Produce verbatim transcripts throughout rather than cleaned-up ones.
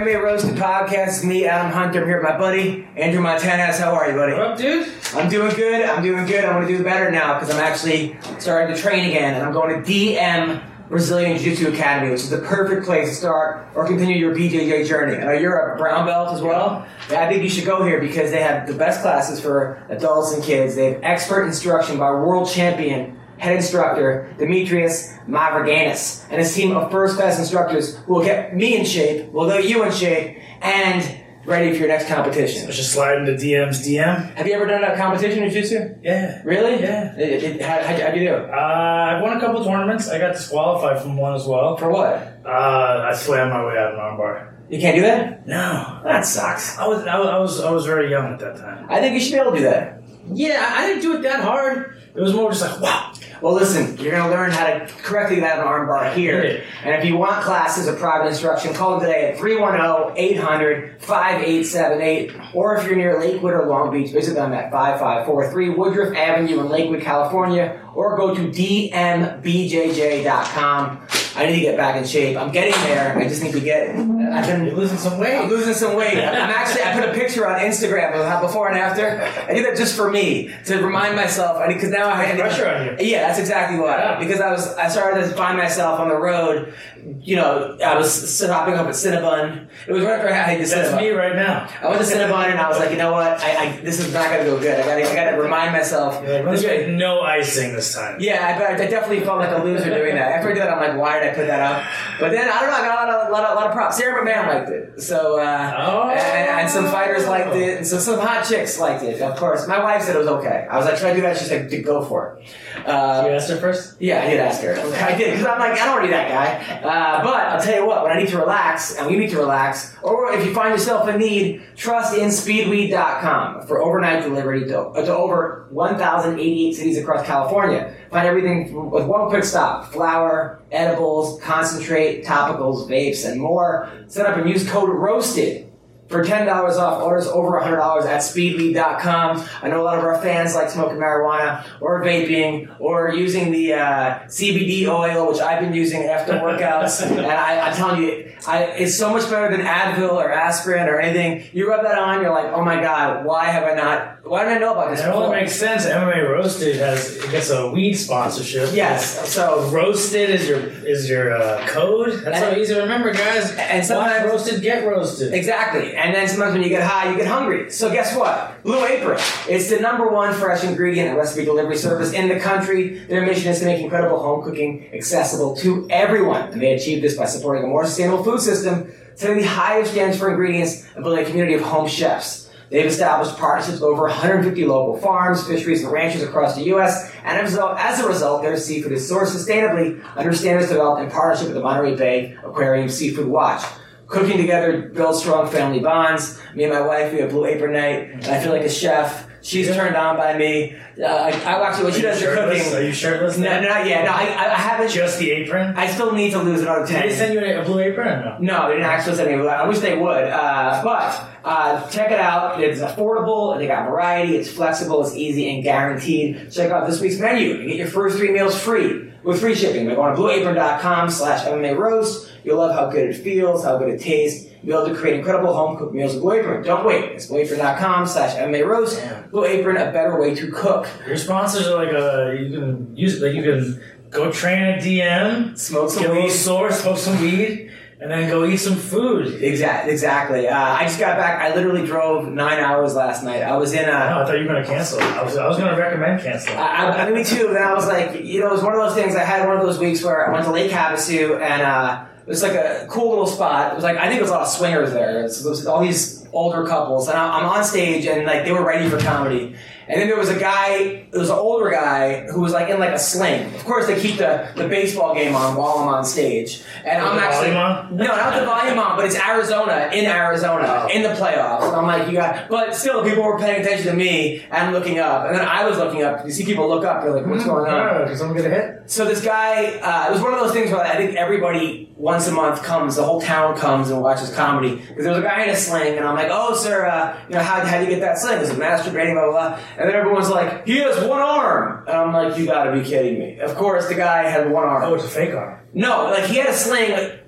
M A Roasted Podcast. It's me, Adam Hunter. I'm here with my buddy, Andrew Montanez. How are you, buddy? What up, dude? I'm doing good. I'm doing good. I want to do better now because I'm actually starting to train again, and I'm going to D M Brazilian Jiu-Jitsu Academy, which is the perfect place to start or continue your B J J journey. I know you're a brown belt as well. Yeah, I think you should go here because they have the best classes for adults and kids. They have expert instruction by world champion head instructor Demetrius Mavroganis and his team of first-class instructors who will get me in shape, will get you in shape, and ready for your next competition. Let's just slide into D M's D M. Have you ever done a competition in Jiu-Jitsu? Yeah. Really? Yeah. It, it, how, how'd, you, how'd you do? Uh, I've won a couple tournaments. I got disqualified from one as well. For what? Uh, I slammed my way out of an armbar. You can't do that? No. That sucks. I was, I was, I was, I was very young at that time. I think you should be able to do that. Yeah, I didn't do it that hard. It was more just like, wow. Well, listen, you're going to learn how to correctly have an armbar here. And if you want classes of private instruction, call them today at three one zero, eight hundred, five eight seven eight. Or if you're near Lakewood or Long Beach, visit them at five five four three Woodruff Avenue in Lakewood, California. Or go to d m b j j dot com. I need to get back in shape. I'm getting there. I just need to get... I've been You're losing some weight. I'm losing some weight. I'm actually... I put a picture on Instagram of how before and after. I did that just for me, to remind myself. Because now I... There's pressure on you. Yeah, that's exactly why. Yeah. Because I was... I started to find myself on the road. You know, I was hopping up at Cinnabon. It was right after I had the Cinnabon. That's me right now. I went to Cinnabon and I was like, you know what? I, I this is not going to go good. I got to I got to remind myself. You're like, let's get no icing this time. Yeah, I, I definitely felt like a loser doing that. After I did that, I'm like, why did I put that up? But then, I don't know, I got a lot of, lot of, lot of props. Sarah McMahon liked it. So, uh, oh. and, and some fighters liked it. And so some hot chicks liked it, of course. My wife said it was okay. I was like, should I do that? She said, go for it. Uh, you asked her first? Yeah, I did ask her. I did, because I'm like, I don't want to be that guy. Uh, but I'll tell you what, when I need to relax, and we need to relax, or if you find yourself in need, trust in speedweed dot com for overnight delivery to, to over one thousand eighty-eight cities across California. Find everything with one quick stop. Flour, edibles, concentrate, topicals, vapes, and more. Set up and use code ROASTED for ten dollars off orders over one hundred dollars at speedweed dot com. I know a lot of our fans like smoking marijuana or vaping or using the uh, C B D oil, which I've been using after workouts. And I, I'm telling you, I, it's so much better than Advil or aspirin or anything. You rub that on, you're like, oh my God, why have I not, why didn't I know about this It before? only makes sense. M M A Roasted has it gets a weed sponsorship. Yes, so Roasted is your is your uh, code. That's and, so easy to remember, guys. And sometimes watch Roasted, get roasted. Exactly. And then sometimes when you get high, you get hungry. So guess what? Blue Apron. It's the number one fresh ingredient and recipe delivery service in the country. Their mission is to make incredible home cooking accessible to everyone. And they achieve this by supporting a more sustainable food system, setting the highest standards for ingredients, and building a community of home chefs. They've established partnerships with over one hundred fifty local farms, fisheries, and ranchers across the U S, and as a result, as a result their seafood is sourced sustainably under standards developed in partnership with the Monterey Bay Aquarium Seafood Watch. Cooking together builds strong family bonds. Me and my wife, we have Blue Apron night, and I feel like a chef. She's turned on by me. Uh, I, I actually, when she does the cooking... Are you shirtless? No, no, not yet. No, I, I haven't... Just the apron? I still need to lose another ten. Did they send you a blue apron or no? No, they didn't actually send me a blue apron. I wish they would. Uh, but uh, check it out. It's affordable. They got variety. It's flexible. It's easy and guaranteed. Check out this week's menu. You get your first three meals free with free shipping. By going to blue apron dot com slash M M A roast. You'll love how good it feels, how good it tastes. You'll be able to create incredible home-cooked meals with Blue Apron. Don't wait. It's blue apron dot com slash M M A roast. Blue Apron, a better way to cook. Your sponsors are like a, you can use, like you can go train at D M, smoke some get weed, a little sore, smoke some weed, and then go eat some food. Exactly. Exactly. Uh, I just got back. I literally drove nine hours last night. I was in a... No, I thought you were going to cancel. I was, I was going to recommend canceling. I, I, me too. Then I was like, you know, it was one of those things. I had one of those weeks where I went to Lake Havasu and uh, it was like a cool little spot. It was like, I think there was a lot of swingers there. It was, it was all these older couples. And I, I'm on stage and like they were ready for comedy. And then there was a guy, there was an older guy who was like in like a sling. Of course, they keep the, the baseball game on while I'm on stage. And With I'm the actually volume on? no, not the volume on, but it's Arizona in Arizona Oh. in the playoffs. And I'm like, you got, but still, people were paying attention to me and looking up. And then I was looking up. You see people look up. You're like, what's going on? Yeah, did someone get a hit? So this guy, uh, it was one of those things where I think everybody once a month comes, the whole town comes and watches comedy. Because there was a guy in a sling, and I'm like, oh, sir, uh, you know, how how do you get that sling? Is it masturbating, blah, blah, blah. And then everyone's like, he has one arm. And I'm like, you gotta be kidding me. Of course, the guy had one arm. Oh, it's a fake arm. No, like he had a sling. Like,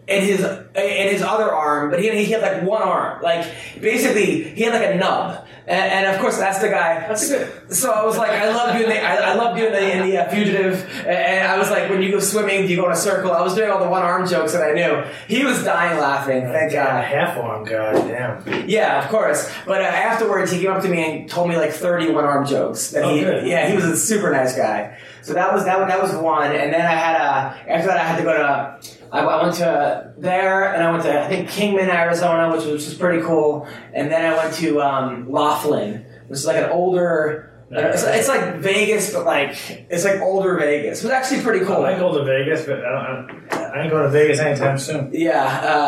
in his in his other arm, but he he had like one arm. Like basically, he had like a nub. And, and of course, that's the guy. That's good. So I was like, I love doing the, I, I love doing the, in the uh, fugitive. And I was like, when you go swimming, do you go in a circle? I was doing all the one arm jokes that I knew. He was dying laughing. Thank God. Half arm guy, damn. Yeah, of course. But uh, afterwards, he came up to me and told me like thirty one arm jokes. That Oh, he, good. Yeah, he was a super nice guy. So that was that. That was one. And then I had a. After that, I had to go to. I, I went to there, and I went to I think Kingman, Arizona, which was, which was pretty cool. And then I went to um, Laughlin, which is like an older. It's, it's like Vegas, but like it's like older Vegas. It was actually pretty cool. I might go to Vegas, but I don't. I, I ain't going to Vegas anytime soon. Yeah.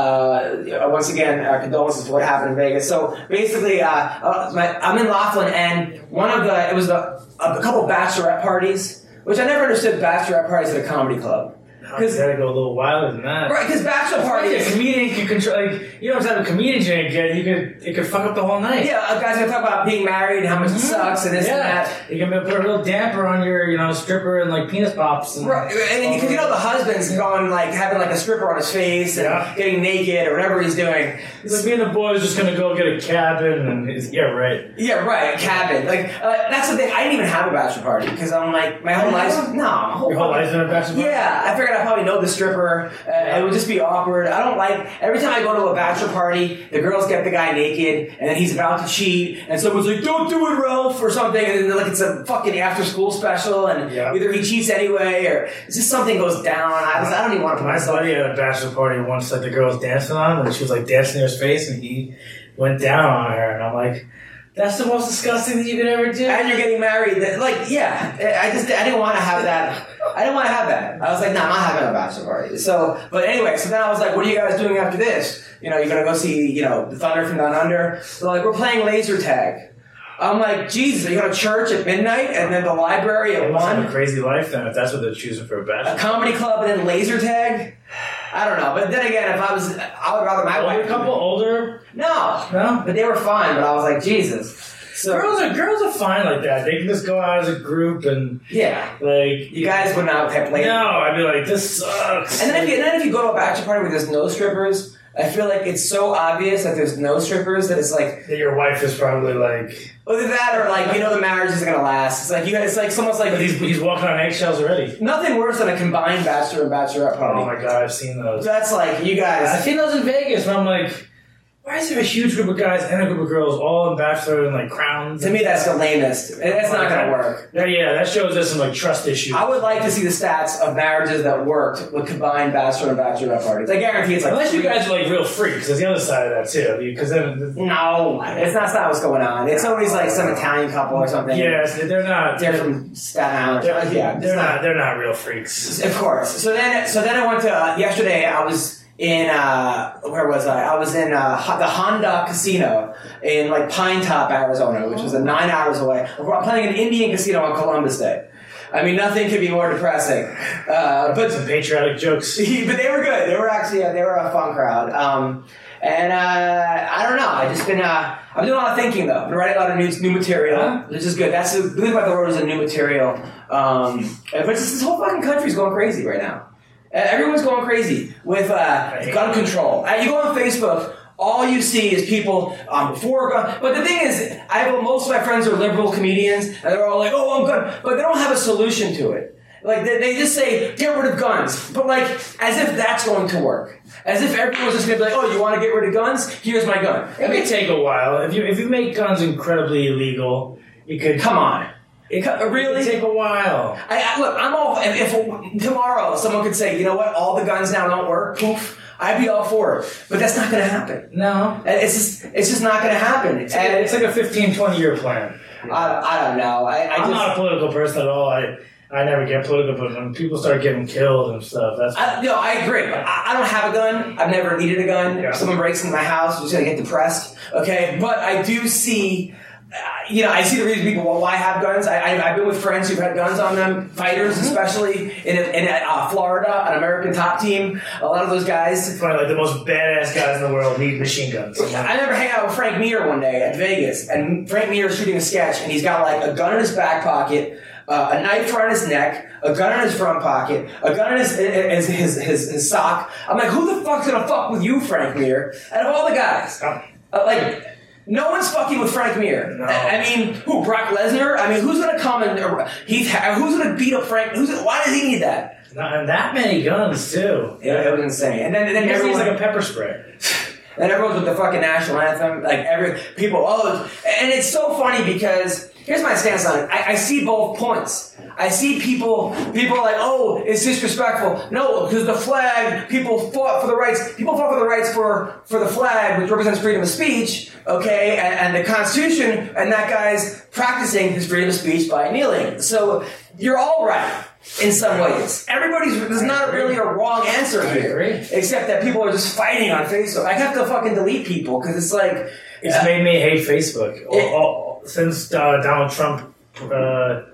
Uh, once again, uh, condolences for what happened in Vegas. So basically, uh, uh, my, I'm in Laughlin, and one of the it was the, a couple bachelorette parties, which I never understood bachelorette parties at a comedy club. Because gotta go a little wilder than that. Right, because bachelor parties. A comedian can control. Like, you don't have a comedian you can get. You could. It could fuck up the whole night. Yeah, a guy's gonna talk about being married and how much it sucks and this yeah. and that. You can put a real damper on your, you know, stripper and like penis pops. And, Right, and because you know the husband's going like having like a stripper on his face and Yeah. getting naked or whatever he's doing. It's like me and the boys just gonna go get a cabin and it's, yeah, right. Yeah, right, a cabin. Like uh, that's the thing. I didn't even have a bachelor party because I'm like my whole life. No, my whole Your whole fucking- life's been a bachelor party? Yeah, I figured I probably know the stripper. Uh, it would just be awkward. I don't like every time I go to a bachelor party, the girls get the guy naked, and then he's about to cheat, and someone's like, "Don't do it, Ralph," or something, and then like it's a fucking after school special, and Yeah. either he cheats anyway, or it's just something goes down. I, just, I don't even want to put My myself. buddy had a bachelor party once, like the girl was dancing on him, and she was like dancing in his face, and he went down on her, and I'm like, that's the most disgusting thing you could ever do. And you're getting married. Like, yeah, I just I didn't want to have that. I didn't want to have that. I was like, nah, I'm not having a bachelor party. So, but anyway, so then I was like, what are you guys doing after this? You know, you're gonna go see, you know, the Thunder from Down Under. They're like, we're playing laser tag. I'm like, Jesus, are you going to church at midnight and then the library They at must have one? a crazy life then, if that's what they're choosing for a A bachelor. comedy club and then laser tag? I don't know. But then again, if I was, I would rather my Older wife. couple, older? No. No? But they were fine, but I was like, Jesus. So, Girls are girls are fine like that. They can just go out as a group and yeah. like You guys would not have played. no, I'd be like, this sucks. And then, if you, and then if you go to a bachelor party where there's no strippers, I feel like it's so obvious that there's no strippers that it's like, That your wife is probably like, either that or like, you know, the marriage isn't going to last. It's like, you guys, it's like, it's almost like, but he's, he's walking on eggshells already. nothing worse than a combined bachelor and bachelorette party. Oh my god, I've seen those. That's like, you guys. I've seen those in Vegas, where I'm like, why is there a huge group of guys and a group of girls all in bachelor and like crowns? To me, that's the lamest. It's not going to work. Yeah, yeah, that shows us some like trust issues. I would like to see the stats of marriages that worked with combined bachelor and bachelorette parties. I guarantee it's like. Unless you three- guys are like real freaks, there's the other side of that too. Because then, No, it's not, it's not what's going on. It's always like some Italian couple or something. yes, they're not. They're from Staten Island. They're, yeah, they're it's not. They're not real freaks. Of course. So then, so then I went to uh, yesterday. I was in uh, where was I? I was in uh, Ho- the Honda Casino in like Pine Top, Arizona, which was a nine hours away. I'm playing an Indian casino on Columbus Day. I mean, nothing could be more depressing. Uh, but Some patriotic jokes. but they were good. They were actually yeah, they were a fun crowd. Um, and uh, I don't know. I just been uh, I'm doing a lot of thinking though. I've been writing a lot of new new material, Huh? which is good. That's Believe by the Road is a new material. Um, but just, this whole fucking country's going crazy right now. Uh, Everyone's going crazy with uh, gun control. Uh, you go on Facebook. All you see is people um, for gun. But the thing is, I have most of my friends are liberal comedians, and they're all like, "Oh, I'm gun," but they don't have a solution to it. Like they, they just say, "Get rid of guns," but like as if that's going to work. As if everyone's just going to be like, "Oh, you want to get rid of guns? Here's my gun." It could take a while. If you if you make guns incredibly illegal, it could Come on. It, Co- really? it could take a while. I, I, look, I'm all. If, if tomorrow someone could say, "You know what? All the guns now don't work," poof, I'd be all for it. But that's not going to happen. No, And it's just, it's just not going to happen. it's like, And a, it's like a fifteen, twenty year plan. I, I don't know. I, I I'm just, not a political person at all. I I never get political, but when people start getting killed and stuff, that's I, no, I agree. But I, I don't have a gun. I've never needed a gun. Yeah. If someone breaks into my house, I'm just gonna get depressed. Okay, but I do see. Uh, you know, I see the reason people well, why have guns. I, I, I've been with friends who've had guns on them, fighters especially in in uh, Florida, an American top team. A lot of those guys. probably like the most badass guys in the world need machine guns. I remember hanging out with Frank Mir one day at Vegas, and Frank Mir is shooting a sketch, and he's got like a gun in his back pocket, uh, a knife around his neck, a gun in his front pocket, a gun in his his, his, his, his sock. I'm like, who the fuck's gonna fuck with you, Frank Mir? Out of all the guys. Uh, like, no one's fucking with Frank Mir. No. I, I mean, who, Brock Lesnar? I mean, who's gonna come and, uh, he's, who's gonna beat up Frank? Who's, why does he need that? Not that many guns, too. Yeah, it was insane. And then, and then everyone's everyone, like a pepper spray. and everyone's with the fucking national anthem. Like, every, people, oh, and it's so funny because, here's my stance on it. I, I see both points. I see people, people are like, oh, it's disrespectful. No, because the flag, people fought for the rights, people fought for the rights for, for the flag, which represents freedom of speech, okay, and, and the Constitution, and that guy's practicing his freedom of speech by kneeling. So, you're all right. In some ways, everybody's there's not really a wrong answer here, except that people are just fighting on Facebook. I have to fucking delete people because it's like it's uh, made me hate Facebook it, all, all, since uh, Donald Trump uh,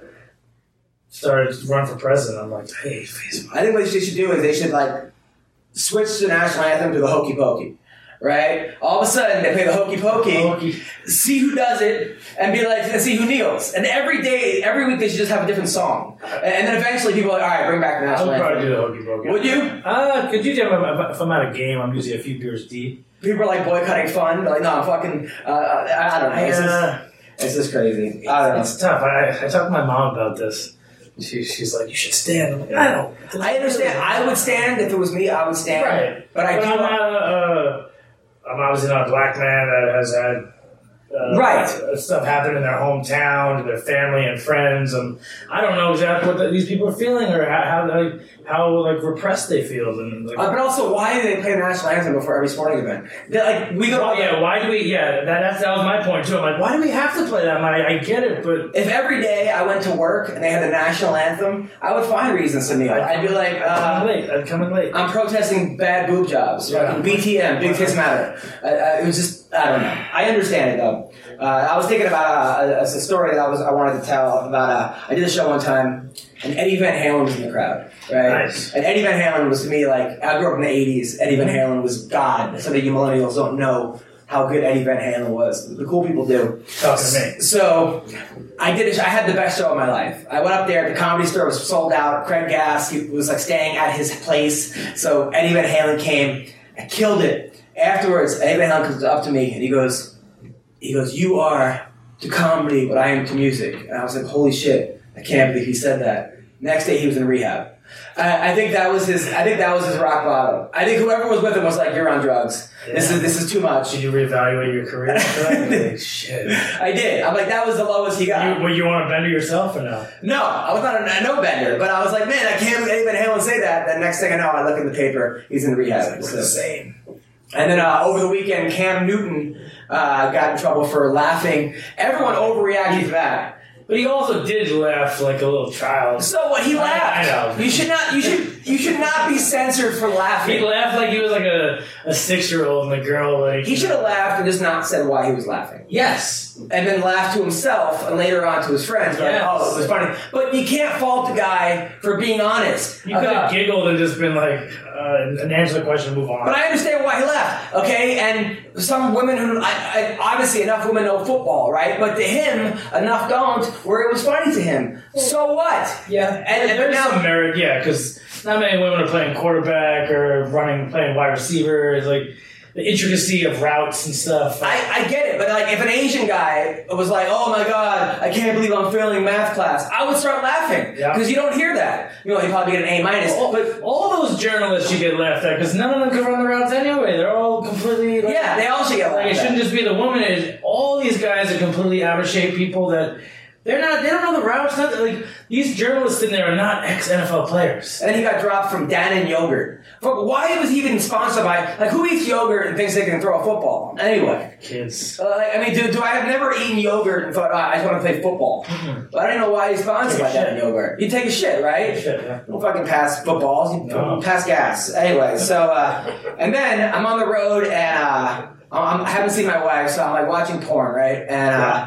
started to run for president. I'm like, I hate Facebook. I think what they should do is they should like switch the national anthem to the Hokey Pokey. Right? All of a sudden, they play the Hokey Pokey, Hokey. see who does it, and be like, and see who kneels. And every day, every week, they should just have a different song. And then eventually, people are like, all right, bring back the I national would anthem. probably do the Hokey Pokey. Would you? Uh, could you do if, if I'm at a game, I'm usually a few beers deep. People are like boycotting fun. They're like, no, I'm fucking, uh, I, I don't know. It's, Uh, just, it's just crazy. I don't know. It's tough. I, I talked to my mom about this. She, she's like, you should stand. I'm like, I don't. I understand. I would stand if it was me. I would stand. Right. But I but do. I'm not a, uh, I'm obviously not a black man that has had uh, Right. stuff happen in their hometown, to their family and friends, and I don't know exactly what the, these people are feeling or how how, like, how like repressed they feel. And like, Uh, but also, why do they play the national anthem before every sporting event? They're like we go. well, yeah, why do we? Yeah, that that's, that was my point too. I'm like, why do we have to play that? I'm like, I get it, but If every day I went to work and they had the national anthem, I would find reasons to kneel. I'd be like, I'd come uh, in late. I'd come in late. I'm protesting bad boob jobs. Yeah. B T M, Big Tits Matter. Uh, uh, it was just, I don't know. I understand it though. Uh, I was thinking about uh, a, a story that I was I wanted to tell about. Uh, I did a show one time, and Eddie Van Halen was in the crowd, right? Nice. And Eddie Van Halen was to me like I grew up in the eighties. Eddie Van Halen was God. Some of you millennials don't know how good Eddie Van Halen was. The cool people do. Talking to me. So I did. A sh- I had the best show of my life. I went up there. The Comedy Store was sold out. Craig Gass, he was like staying at his place. So Eddie Van Halen came. I killed it. Afterwards, Eddie Van Halen comes up to me and he goes, he goes, "You are to comedy what I am to music." And I was like, "Holy shit! I can't believe he said that." Next day, he was in rehab. I, I think that was his. I think that was his rock bottom. I think whoever was with him was like, "You're on drugs. Yeah. This is this is too much." Did you reevaluate your career after that? Like, shit. I did. I'm like, that was the lowest he got. You, well, you want to bender yourself or no? No, I was not a, a no bender, but I was like, man, I can't believe Eddie Van Halen say that. Then next thing I know, I look in the paper, he's in rehab. It's the same. And then uh, over the weekend, Cam Newton uh, got in trouble for laughing. Everyone overreacted to that. But he also did laugh like a little child. So what? He laughed. I know. You should not. You should. You should not be censored for laughing. He laughed like he was like a, a six-year-old and the girl like... He should have laughed and just not said why he was laughing. Yes. And then laughed to himself and later on to his friends. Like, Yes. oh, it was funny. But you can't fault the guy for being honest. You could about- have giggled and just been like, uh, and answer the question and move on. But I understand why he left, okay? And some women who, I, I, obviously enough women know football, right? But to him, enough don't, where it was funny to him. So what? Yeah. And, and There's now, some merit, yeah, because not many women are playing quarterback or running, playing wide receiver. It's like the intricacy of routes and stuff. I, I get it, but like if an Asian guy was like, oh my god, I can't believe I'm failing math class, I would start laughing. Yeah. Because you don't hear that. You know, he'd probably get an A minus. all, But all those journalists should get laughed at because none of them can run the routes anyway. They're all completely... Like, yeah, they all should get Like, laughed it at. shouldn't just be the woman. It's, all these guys are completely out of shape people that they're not. They don't know the routes. Not, like these journalists in there are not ex N F L players. And then he got dropped from Dannon Yogurt. But why was he even sponsored by, like, who eats yogurt and thinks they can throw a football? Anyway. Kids. Uh, like, I mean, do, do I have never eaten yogurt and thought, oh, I just want to play football? Mm-hmm. But I don't know why he's sponsored Take by a shit. Dannon Yogurt. You take a shit, right? Shit, yeah. You don't fucking pass footballs. You No. pass gas. Anyway, so, uh, and then I'm on the road and, uh, I'm, I haven't seen my wife, so I'm like watching porn, right? And, uh,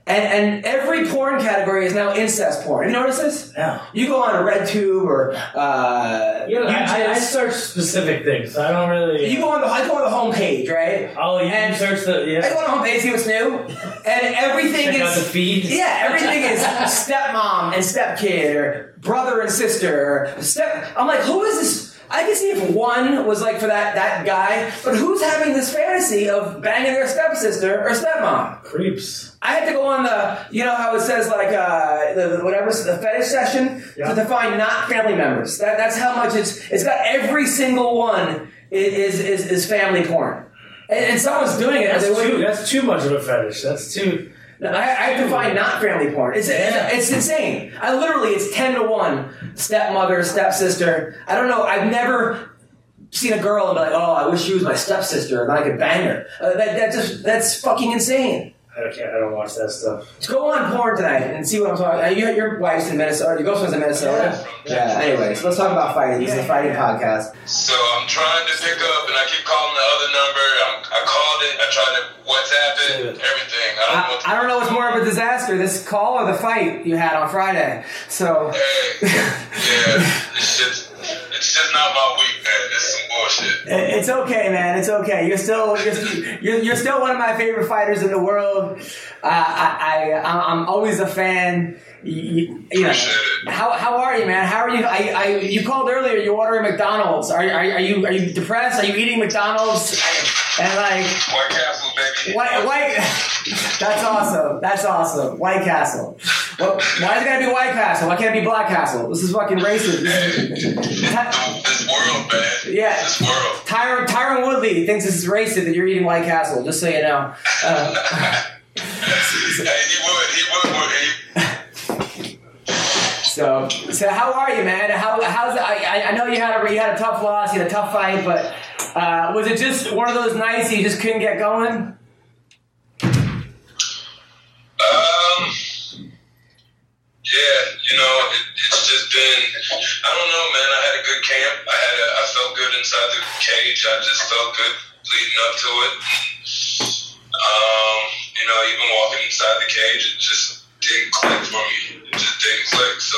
And, and every porn category is now incest porn. Have you noticed this? No. You go on RedTube or uh, Yeah, I, I, I search specific things. I don't really. You go on the I go on the homepage, right? Oh, you and search the yeah. I go on the homepage, see what's new, and everything Check is out the feed. Yeah, everything is stepmom and stepkid or brother and sister or step. I'm like, who is this? I can see if one was like for that, that guy, but who's having this fantasy of banging their stepsister or stepmom? Creeps. I had to go on the, you know how it says like uh, the, the whatever the fetish session yeah. to define not family members. That that's how much it's it's got every single one is is is family porn, and, and someone's doing it. That's and too. That's too much of a fetish. That's too. I, I have to define not family porn. It's, yeah. it's it's insane. I literally it's ten to one. Stepmother, stepsister. I don't know. I've never seen a girl and be like, oh, I wish she was my stepsister and I could bang her. Uh, that that just that's fucking insane. I can't. I don't watch that stuff. Let's go on porn tonight and see what I'm talking. Uh, you, your wife's in Minnesota. Your girlfriend's in Minnesota. Yeah. yeah. Anyways, let's talk about fighting. This is a fighting podcast. So I'm trying to pick up, and I keep calling the other number. I'm, I called it. I tried to WhatsApp it. Everything. I don't I, know. What to I don't know what's more of a disaster: this call or the fight you had on Friday. So. Hey, yeah, it's just. It's just not my week, man. It's some bullshit. It's okay, man. It's okay. You're still you're, you're, you're still one of my favorite fighters in the world. Uh, I, I I'm always a fan. You, you know, how how are you, man? How are you? I, I you called earlier. You're ordering McDonald's. Are, are are you are you depressed? Are you eating McDonald's? And like White Castle, baby. White White. That's awesome. That's awesome. White Castle. Well, why is it gotta be White Castle? Why can't it be Black Castle? This is fucking racist. This world, man. Yeah. This world. Tyron Tyron Woodley thinks this is racist that you're eating White Castle. Just so you know. Uh, hey, he would. He would. would he, So, so how are you, man? How how's it? I I know you had a you had a tough loss, you had a tough fight, but uh, was it just one of those nights you just couldn't get going? Um. Yeah, you know, it, it's just been. I don't know, man. I had a good camp. I had. A, I felt good inside the cage. I just felt good leading up to it. Um. You know, even walking inside the cage, it just didn't click for me. It just didn't click. So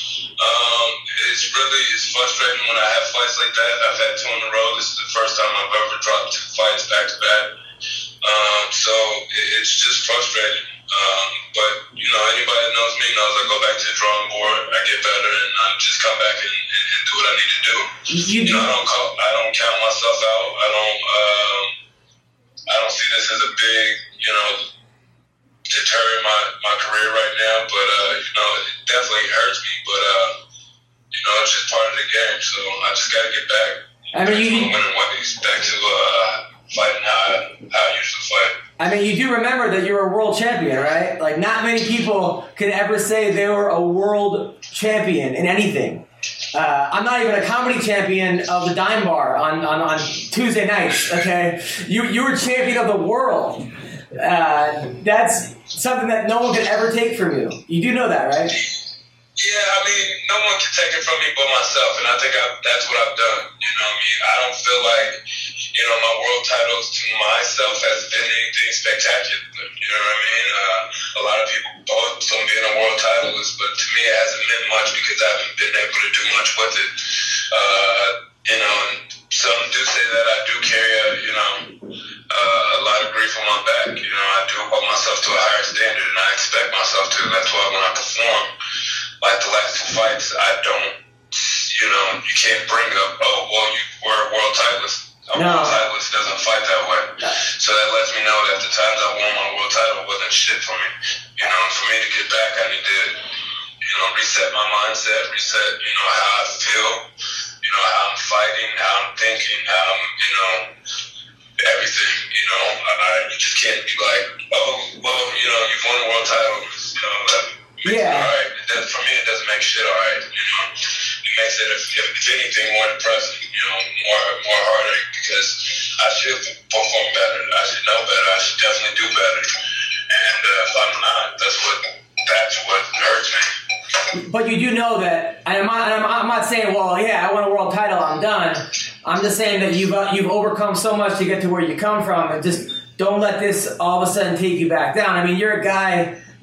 um, it's really it's frustrating when I have fights like that. I've had two in a row. This is the first time I've ever dropped two fights back to back. Um, so it, it's just frustrating. Um, but you know, anybody that knows me knows I go back to the drawing board. I get better, and I just come back and, and, and do what I need to do. You, you know, I don't call, I don't count myself out. I don't. Um, I don't see this as a big, you know, deter my, my career right now, but uh, you know, it definitely hurts me. But uh, you know, it's just part of the game. So I just got to get back. I mean, you winning ways, back to uh, fighting how I, how I used to fight. I mean, you do remember that you're a world champion, right? Like, not many people could ever say they were a world champion in anything. Uh, I'm not even a comedy champion of the Dime Bar on, on, on Tuesday nights, okay? You you were champion of the world. Uh, that's something that no one could ever take from you. You do know that, right? Yeah, I mean, no one can take it from me but myself, and I think I, that's what I've done. You know what I mean? I don't feel like, you know, my world titles to myself has been anything spectacular. You know what I mean? Uh, a lot of people boast on being a world titleist, but to me it hasn't meant much because I haven't been able to do much with it. Uh, you know, and some do say that I do carry a, you know, uh, a lot of grief on my back. You know, I do hold myself to a higher standard, and I expect myself to. That's why when I perform, like the last two fights, I don't, you know, you can't bring up, oh, well, you were a world titleist. A no. world titleist doesn't fight that way. No. So that lets me know that the times I won my world title wasn't shit for me. You know, and for me to get back, I need to, you know, reset my mindset, reset, you know, how I feel, you know, how I'm fighting, how I'm thinking, how I'm, you know, everything, you know. I, I just can't be like, oh, well, you know, you've won a world title, you know, that makes yeah. it all right. It does, for me, it doesn't make shit all right, you know. It makes it, if, if anything, more depressing, you know, more more heartache, because I should perform better. I should know better. I should definitely do better. And uh, if I'm not, that's what that's what hurts me. But you do know that, and I'm not, I'm, I'm not saying, well, yeah, I won a world title, I'm done. I'm just saying that you've uh, you've overcome so much to get to where you come from, and just don't let this all of a sudden take you back down. I mean, you're a guy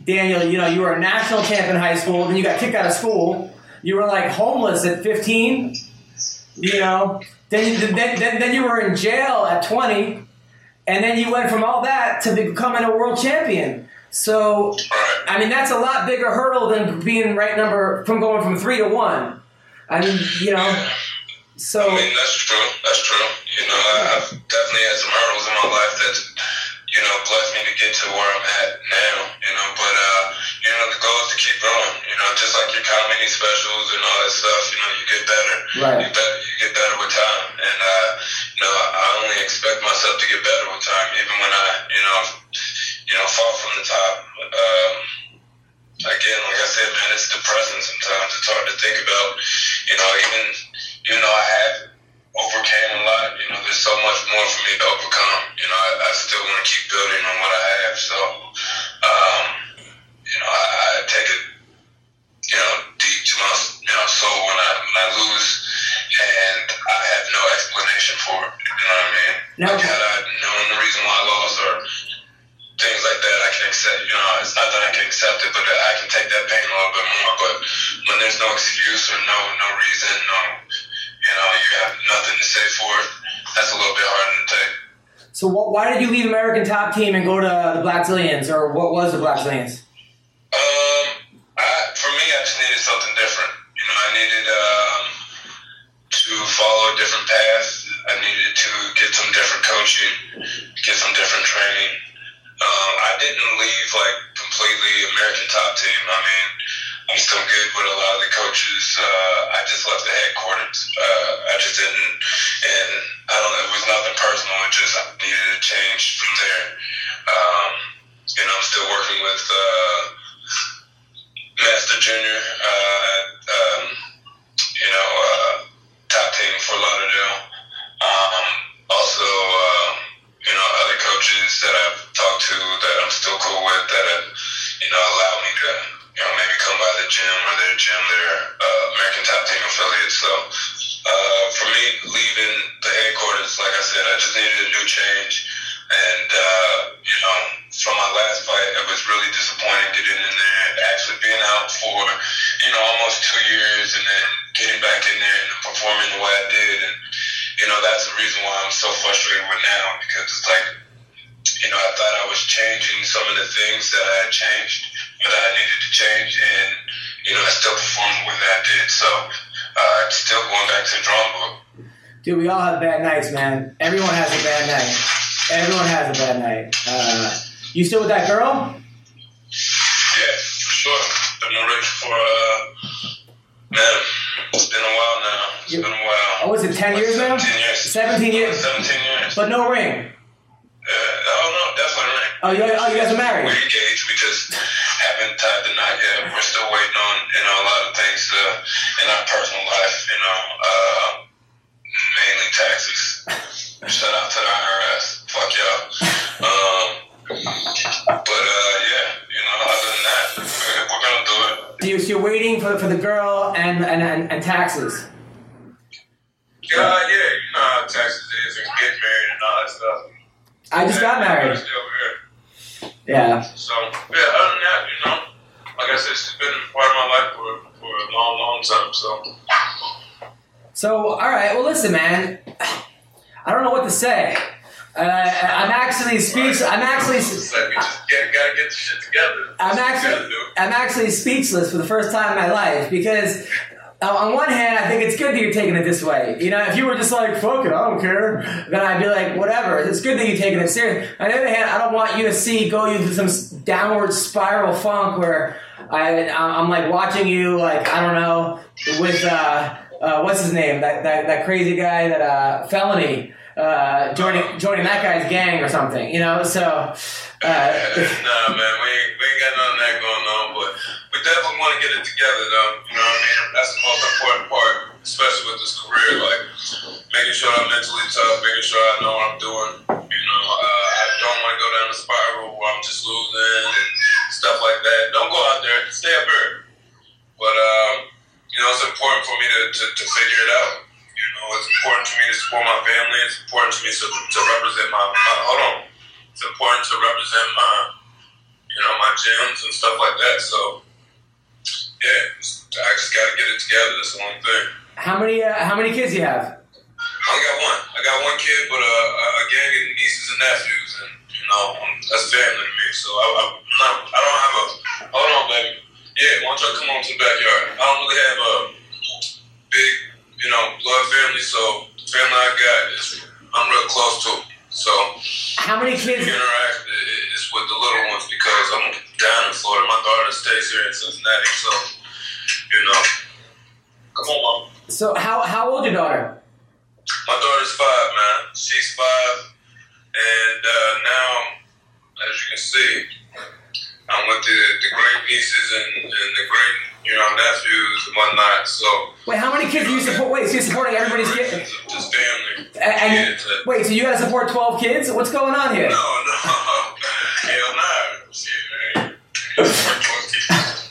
Daniel, you know, you were a national champ in high school, then you got kicked out of school. You were like homeless at fifteen. You know, then then then, then you were in jail at twenty, and then you went from all that to becoming a world champion. So, I mean, that's a lot bigger hurdle than being right number from going from three to one. I mean, you know, so. I mean, that's true. That's true. You know, I've definitely had some hurdles in my life that, you know, blessed me to get to where I'm at now, you know, but, uh, you know, the goal is to keep growing, you know, just like your comedy specials and all that stuff, you know, you get better. Right. You, better, you get better with time. And, uh, you know, I only expect myself to get better with time, even when I, you know, you know, fall from the top. Um, again, like I said, man, it's depressing sometimes. It's hard to think about, you know, even, even though I have overcame a lot, you know, there's so much more for me to overcome. You know, I, I still want to keep building on what I have. So, um, you know, I, I take it, you know, deep to my, you know, soul when I, when I lose, and I have no explanation for it. You know what I mean? No. Like, had I known the reason why I lost or things like that, I can accept, you know, it's not that I can accept it, but I can take that pain a little bit more. But when there's no excuse or no, no reason, no, you know, you have nothing to say for it, that's a little bit harder to take. So wh- why did you leave American Top Team and go to the Blackzilians, or what was the Blackzilians? Um, I, for me, I just needed something different. You know, I needed um, to follow a different path. I needed to get some different coaching, get some different training. Um, I didn't leave, like, completely American Top Team. I mean, I'm still good with a lot of the coaches. Uh, I just left the headquarters. Uh, I just didn't, and I don't know, it was nothing personal. It just, I needed to change from there. Um, you know, I'm still working with uh, Master Junior, uh, um, you know, uh, Top Team for Lauderdale. Um, also, uh, you know, other coaches that I've talked to that I'm still cool with that have, you know, allowed me to, you know, maybe come by the gym or their gym, their uh, American Top Team affiliates. So uh, for me, leaving the headquarters, like I said, I just needed a new change. And, uh, you know, from my last fight, it was really disappointing getting in there and actually being out for, you know, almost two years and then getting back in there and performing the way I did. And, you know, that's the reason why I'm so frustrated with now, because it's like, you know, I thought I was changing some of the things that I had changed, but I needed to change, and, you know, I still performed the way that I did. So, uh, I'm still going back to the drawing board. Dude, we all have bad nights, man. Everyone has a bad night. Everyone has a bad night. Uh, you still with that girl? Yeah, for sure. Been rich for, uh, man, it's been a while now. It's You- been a while. Oh, was it ten years now? seventeen years. seventeen years? seventeen years. But no ring. Uh, oh, no, definitely right. Oh, you, oh, you guys are married? We're engaged. We just haven't tied the knot yet. We're still waiting on, you know, a lot of things uh, in our personal life, you know, uh, mainly taxes. Shout out to the I R S. Fuck y'all. Um, but, uh, yeah, you know, other than that, we're, we're going to do it. So you're, so you're waiting for, for the girl and, and, and, and taxes. Yeah, yeah, you know how taxes is and getting married and all that stuff. I just got married. Still here. Yeah. So, yeah, other than that, you know, like I said, it's been part of my life for, for a long, long time, so. So, all right. Well, listen, man. I don't know what to say. Uh, I'm actually speechless. I'm actually. It's like we just get, gotta get the shit together. I'm That's what we actually. gotta do. I'm actually speechless for the first time in my life because. Uh, on one hand, I think it's good that you're taking it this way. You know, if you were just like, fuck it, I don't care, then I'd be like, whatever. It's good that you're taking it serious. On the other hand, I don't want you to see, go into some s- downward spiral funk where I, I'm like watching you, like, I don't know, with, uh, uh, what's his name? That, that, that crazy guy, that, uh, Felony, uh, joining, joining that guy's gang or something, you know, so, uh. Nah, man, we ain't, we ain't got none of that going on, but we definitely want to get it together, though. You know what I mean? That's the most important part, especially with this career. Like, making sure I'm mentally tough, making sure I know what I'm doing. You know, uh, I don't want to go down the spiral where I'm just losing and stuff like that. Don't go out there. Stay up here. But, um, you know, it's important for me to, to, to figure it out. You know, it's important for me to support my family. It's important to me to, to represent my, my, hold on. It's important to represent my, you know, my gym gyms and stuff like that. So, yeah, I just got to get it together. That's the only thing. How many uh, How many kids do you have? I only got one. I got one kid, but uh, a gang of nieces and nephews, and you know um, that's family to me. So I, I'm not. I don't have a. Hold on, baby. Yeah, why don't y'all come on to the backyard? I don't really have a big, you know, blood family. So the family I got is I'm real close to. So how many kids? Interact is with the little ones because I'm down in Florida. My daughter stays here in Cincinnati, so you know. Come on, mom. So how how old your daughter? My daughter's five, man. She's five, and uh, now, as you can see, I'm with the, the great nieces and, and the great, you know, nephews and whatnot. So wait, how many kids do you support? Wait, so you're supporting everybody's kids? Just family. And, and kids. wait, so you got to support twelve kids? What's going on here? No, no, hell no. Shit, man. Support twelve kids.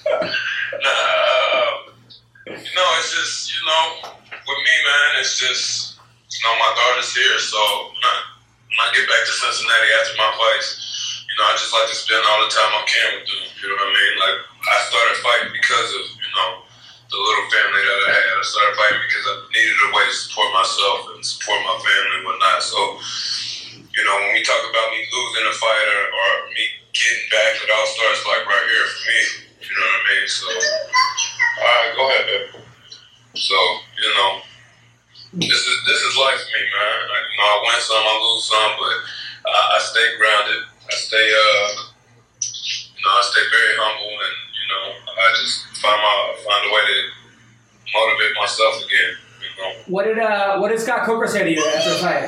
Nah, no, it's just you know, with me, man, it's just. You know, my daughter's here, so when I, when I get back to Cincinnati after my fights, you know, I just like to spend all the time I can with them. You know what I mean? Like, I started fighting because of, you know, the little family that I had. I started fighting because I needed a way to support myself and support my family and whatnot. So, you know, when we talk about me losing a fight or, or me getting back, it all starts, like, right here for me. You know what I mean? So, all right, go ahead, baby. So, you know, This is this is life for me, man. I, you know, I win some, I lose some, but uh, I stay grounded. I stay, uh, you know, I stay very humble, and you know, I just find my find a way to motivate myself again. You know. What did uh What did Scott Coker say to you after the fight?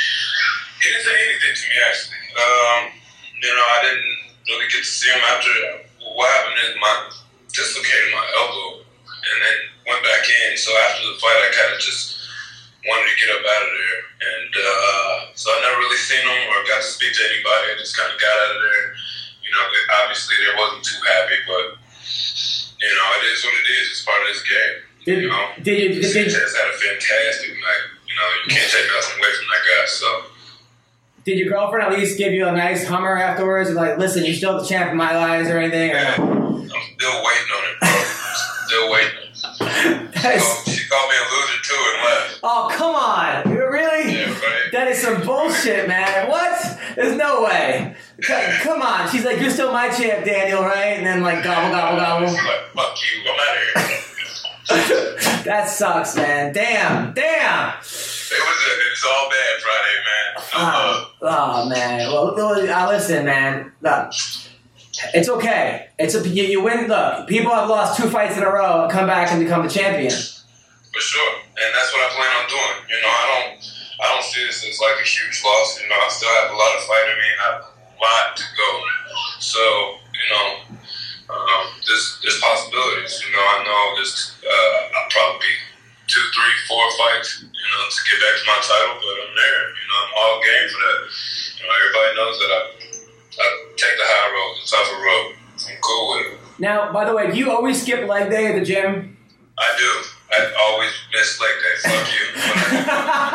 He didn't say anything to me actually. Um, you know, I didn't really get to see him after. What happened is my dislocated my elbow, and then went back in. So after the fight, I kind of just wanted to get up out of there, and uh, so I never really seen him or got to speak to anybody. I just kind of got out of there. You know, obviously they wasn't too happy, but you know, it is what it is. It's part of this game. Did, you know, did you? Did, did, Sanchez had a fantastic night. You know, you can't take nothing away from that guy. So, did your girlfriend at least give you a nice Hummer afterwards? Like, listen, you're still the champ in my eyes, or anything? Or? I'm still waiting on it, bro. Still waiting. She called, she called me a loser too and left. Oh, come on. Really? Yeah, right. That is some bullshit, man. What? There's no way. C- come on. She's like, you're still my champ, Daniel, right? And then like gobble, gobble, gobble. She's like, fuck you. I'm out of here. That sucks, man. Damn. Damn. It was, a, it was all bad Friday, man. Oh, oh man. Well, uh, listen, man. Look. It's okay. It's a you, you win. Look, people have lost two fights in a row, come back and become the champion. For sure, and that's what I plan on doing. You know, I don't, I don't see this as like a huge loss. You know, I still have a lot of fight in me and I have a lot to go. So, you know, um, there's there's possibilities. You know, I know there's uh, I'll probably be two, three, four fights. You know, to get back to my title, but I'm there. You know, I'm all game for that. You know, everybody knows that I. I take the high road, the tougher road. I'm cool with it. Now, by the way, do you always skip leg day at the gym? I do. I always miss leg day.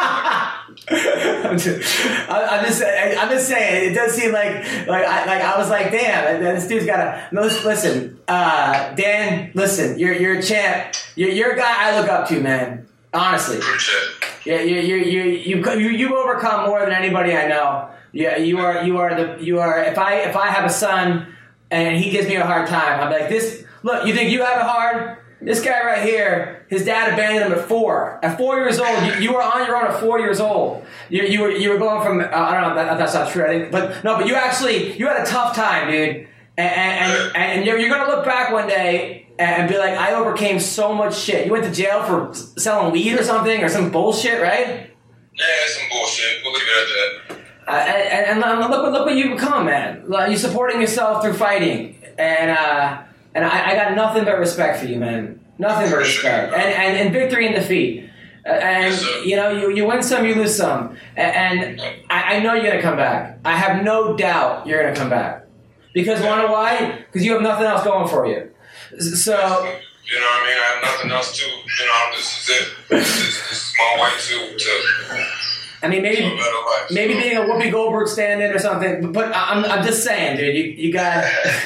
Fuck you. I'm, just, I'm just, I'm just saying. It does seem like, like, I, like I was like, damn, this dude's got a. No, listen, uh, Dan. Listen, you're you're a champ. You're you're a guy I look up to, man. Honestly. Appreciate it. Yeah, you you you you you you've overcome more than anybody I know. Yeah, you are you are the you are. If I if I have a son and he gives me a hard time, I'm like this. Look, you think you have it hard? This guy right here, his dad abandoned him at four. At four years old, you, you were on your own at four years old. You you were you were going from uh, I don't know that, that's not true. I think, but no, but you actually you had a tough time, dude. And and and, and you're, you're gonna look back one day and be like, I overcame so much shit. You went to jail for selling weed or something or some bullshit, right? Yeah, some bullshit. We'll leave it at that. Uh, and, and look, look what you've become, man. You're supporting yourself through fighting, and uh, and I, I got nothing but respect for you, man. Nothing but respect, and and, and victory and defeat. Uh, and yes, you know, you, you win some, you lose some, and, and I, I know you're gonna come back. I have no doubt you're gonna come back because wanna know why? Because you have nothing else going for you. So you know what I mean. I have nothing else to. You know, this is it. This is, this is my way to to. I mean, maybe So better life. maybe being a Whoopi Goldberg stand-in or something. But I'm I'm just saying, dude. You you got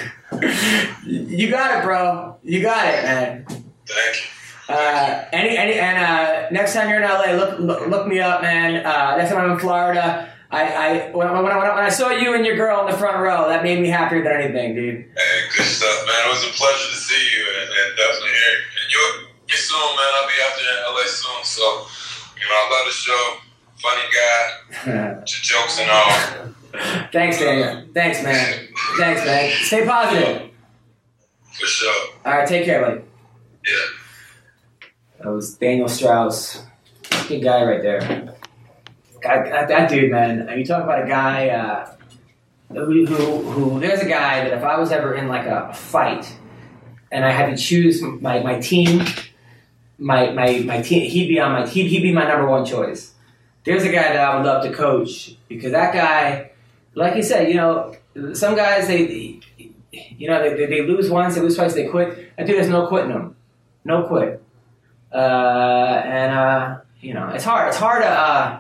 you got it, bro. You got it, man. Thank you. Uh, any any and uh, next time you're in L A, look look, look me up, man. Uh, next time I'm in Florida. I, I when, I, when, I, when I saw you and your girl in the front row, that made me happier than anything, dude. Hey, good stuff, man. It was a pleasure to see you, and, and definitely hear you. And you'll be soon, man. I'll be out there in L A soon. So, you know, I love the show. Funny guy. Jokes and all. Thanks, Daniel. Thanks, man. Thanks, man. Stay positive. For sure. All right, take care, buddy. Yeah. That was Daniel Strauss. Good guy right there. God, that, that dude, man. You talk about a guy uh, who, who, who, there's a guy that if I was ever in like a fight and I had to choose my, my team, my, my, my team, he'd be on my, he'd, he'd be my number one choice. There's a guy that I would love to coach because that guy, like you said, you know, some guys, they, you know, they, they lose once, they lose twice, they quit. That dude has no quitting them. No quit. Uh, and, uh, you know, it's hard. It's hard to, uh,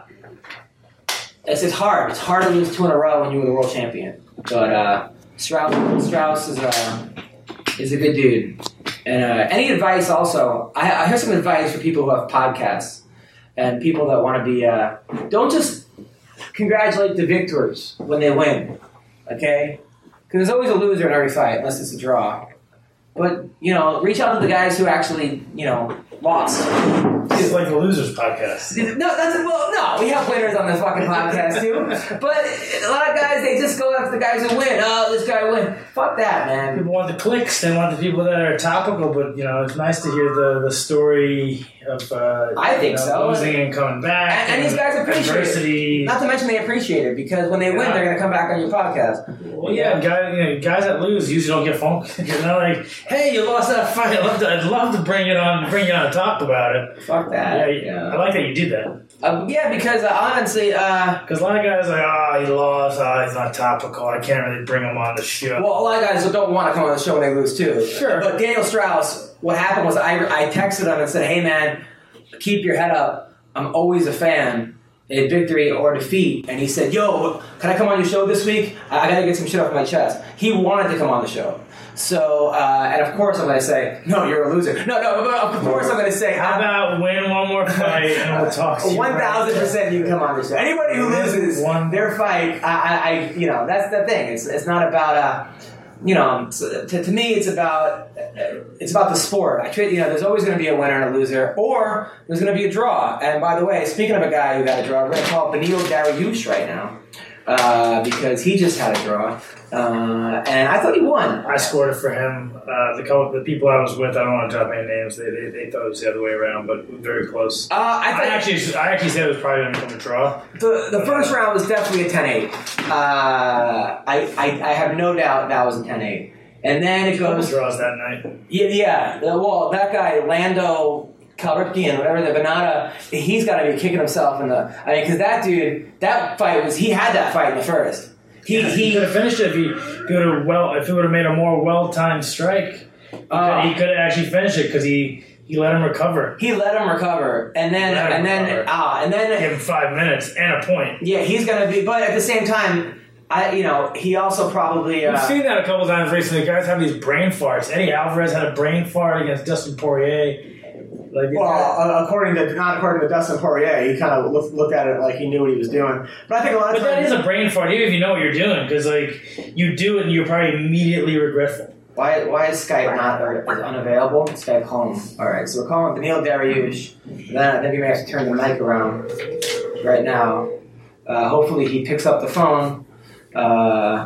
It's, it's hard. It's hard to lose two in a row when you were the world champion. But uh, Strauss, Strauss is a is a good dude. And uh, any advice also? I, I have some advice for people who have podcasts and people that want to be. Uh, don't just congratulate the victors when they win, okay? Because there's always a loser in every fight, unless it's a draw. But you know, reach out to the guys who actually, you know, lost. It's like the Losers podcast. No, that's well, no. We have winners on this fucking podcast too. But a lot of guys, they just go after the guys who win. Oh, this guy win. Fuck that, man. People want the clicks. They want the people that are topical. But you know, it's nice to hear the, the story of uh, I think you know, so. losing and coming back. And, and these guys appreciate adversity. it. Not to mention they appreciate it because when they win, Yeah. they're gonna come back on your podcast. Well, yeah, guys, you know, guys that lose usually don't get phone. You know, like, hey, you lost that fight. I'd love to, I'd love to bring it on, bring it on and talk about it. Fuck that. Yeah, Yeah. I like that you did that. Uh, yeah, because uh, honestly, uh, Because a lot of guys are like, oh, he lost, oh, he's not topical, I can't really bring him on the show. well, a lot of guys don't want to come on the show when they lose too. Sure. But Daniel Strauss, what happened was I, I texted him and said, hey man, keep your head up. I'm always a fan in victory or defeat. And he said, yo, can I come on your show this week? I, I got to get some shit off my chest. He wanted to come on the show. So, uh, and of course I'm going to say, no, you're a loser. No, no, of course I'm going to say, How about win one more fight and we'll talk to you. one thousand percent you can come on the show. Anybody who loses One- their fight, I, I, I, you know, that's the thing. It's it's not about, uh, you know, to, to me it's about it's about the sport. I treat, you know, there's always going to be a winner and a loser, or there's going to be a draw. And by the way, speaking of a guy who got a draw, we're going to call Beneil Dariush right now uh, because he just had a draw, uh, and I thought he won. I scored it for him. Uh, the couple, the people I was with, I don't want to drop any names. They, they, they thought it was the other way around, but very close. Uh, I, I thought actually, I actually said it was probably going to become a draw. The the first round was definitely a ten eight. Uh, I, I I have no doubt that was a ten eight. And then it Couple goes, draws that night. yeah, yeah. the- Well, that guy Lando Calrissian, whatever the Venata, he's got to be kicking himself in the. I mean, because that dude, that fight was he had that fight in the first. He He he. could have finished it if he, if he would have well if he would have made a more well timed strike. He could, Uh, he could have actually finished it because he, he let him recover. He let him recover, and then Let him and then recover. ah, and Give then him five minutes and a point. yeah, he's gonna be. But at the same time, I you know he also probably. Uh, I've seen that a couple times recently. Guys have these brain farts. Eddie Alvarez had a brain fart against Dustin Poirier. Like, these Well, guys- uh, according to not according to Dustin Poirier, he kind of looked, looked at it like he knew what he was doing. But I think a lot of but that times, is a brain fart, even if you know what you're doing, because like you do it and you're probably immediately regretful. why why is Skype not or is unavailable? Skype home. All right, so we're calling Beneil Dariush. Then I think we may have to turn the mic around right now. Uh, hopefully he picks up the phone. Uh,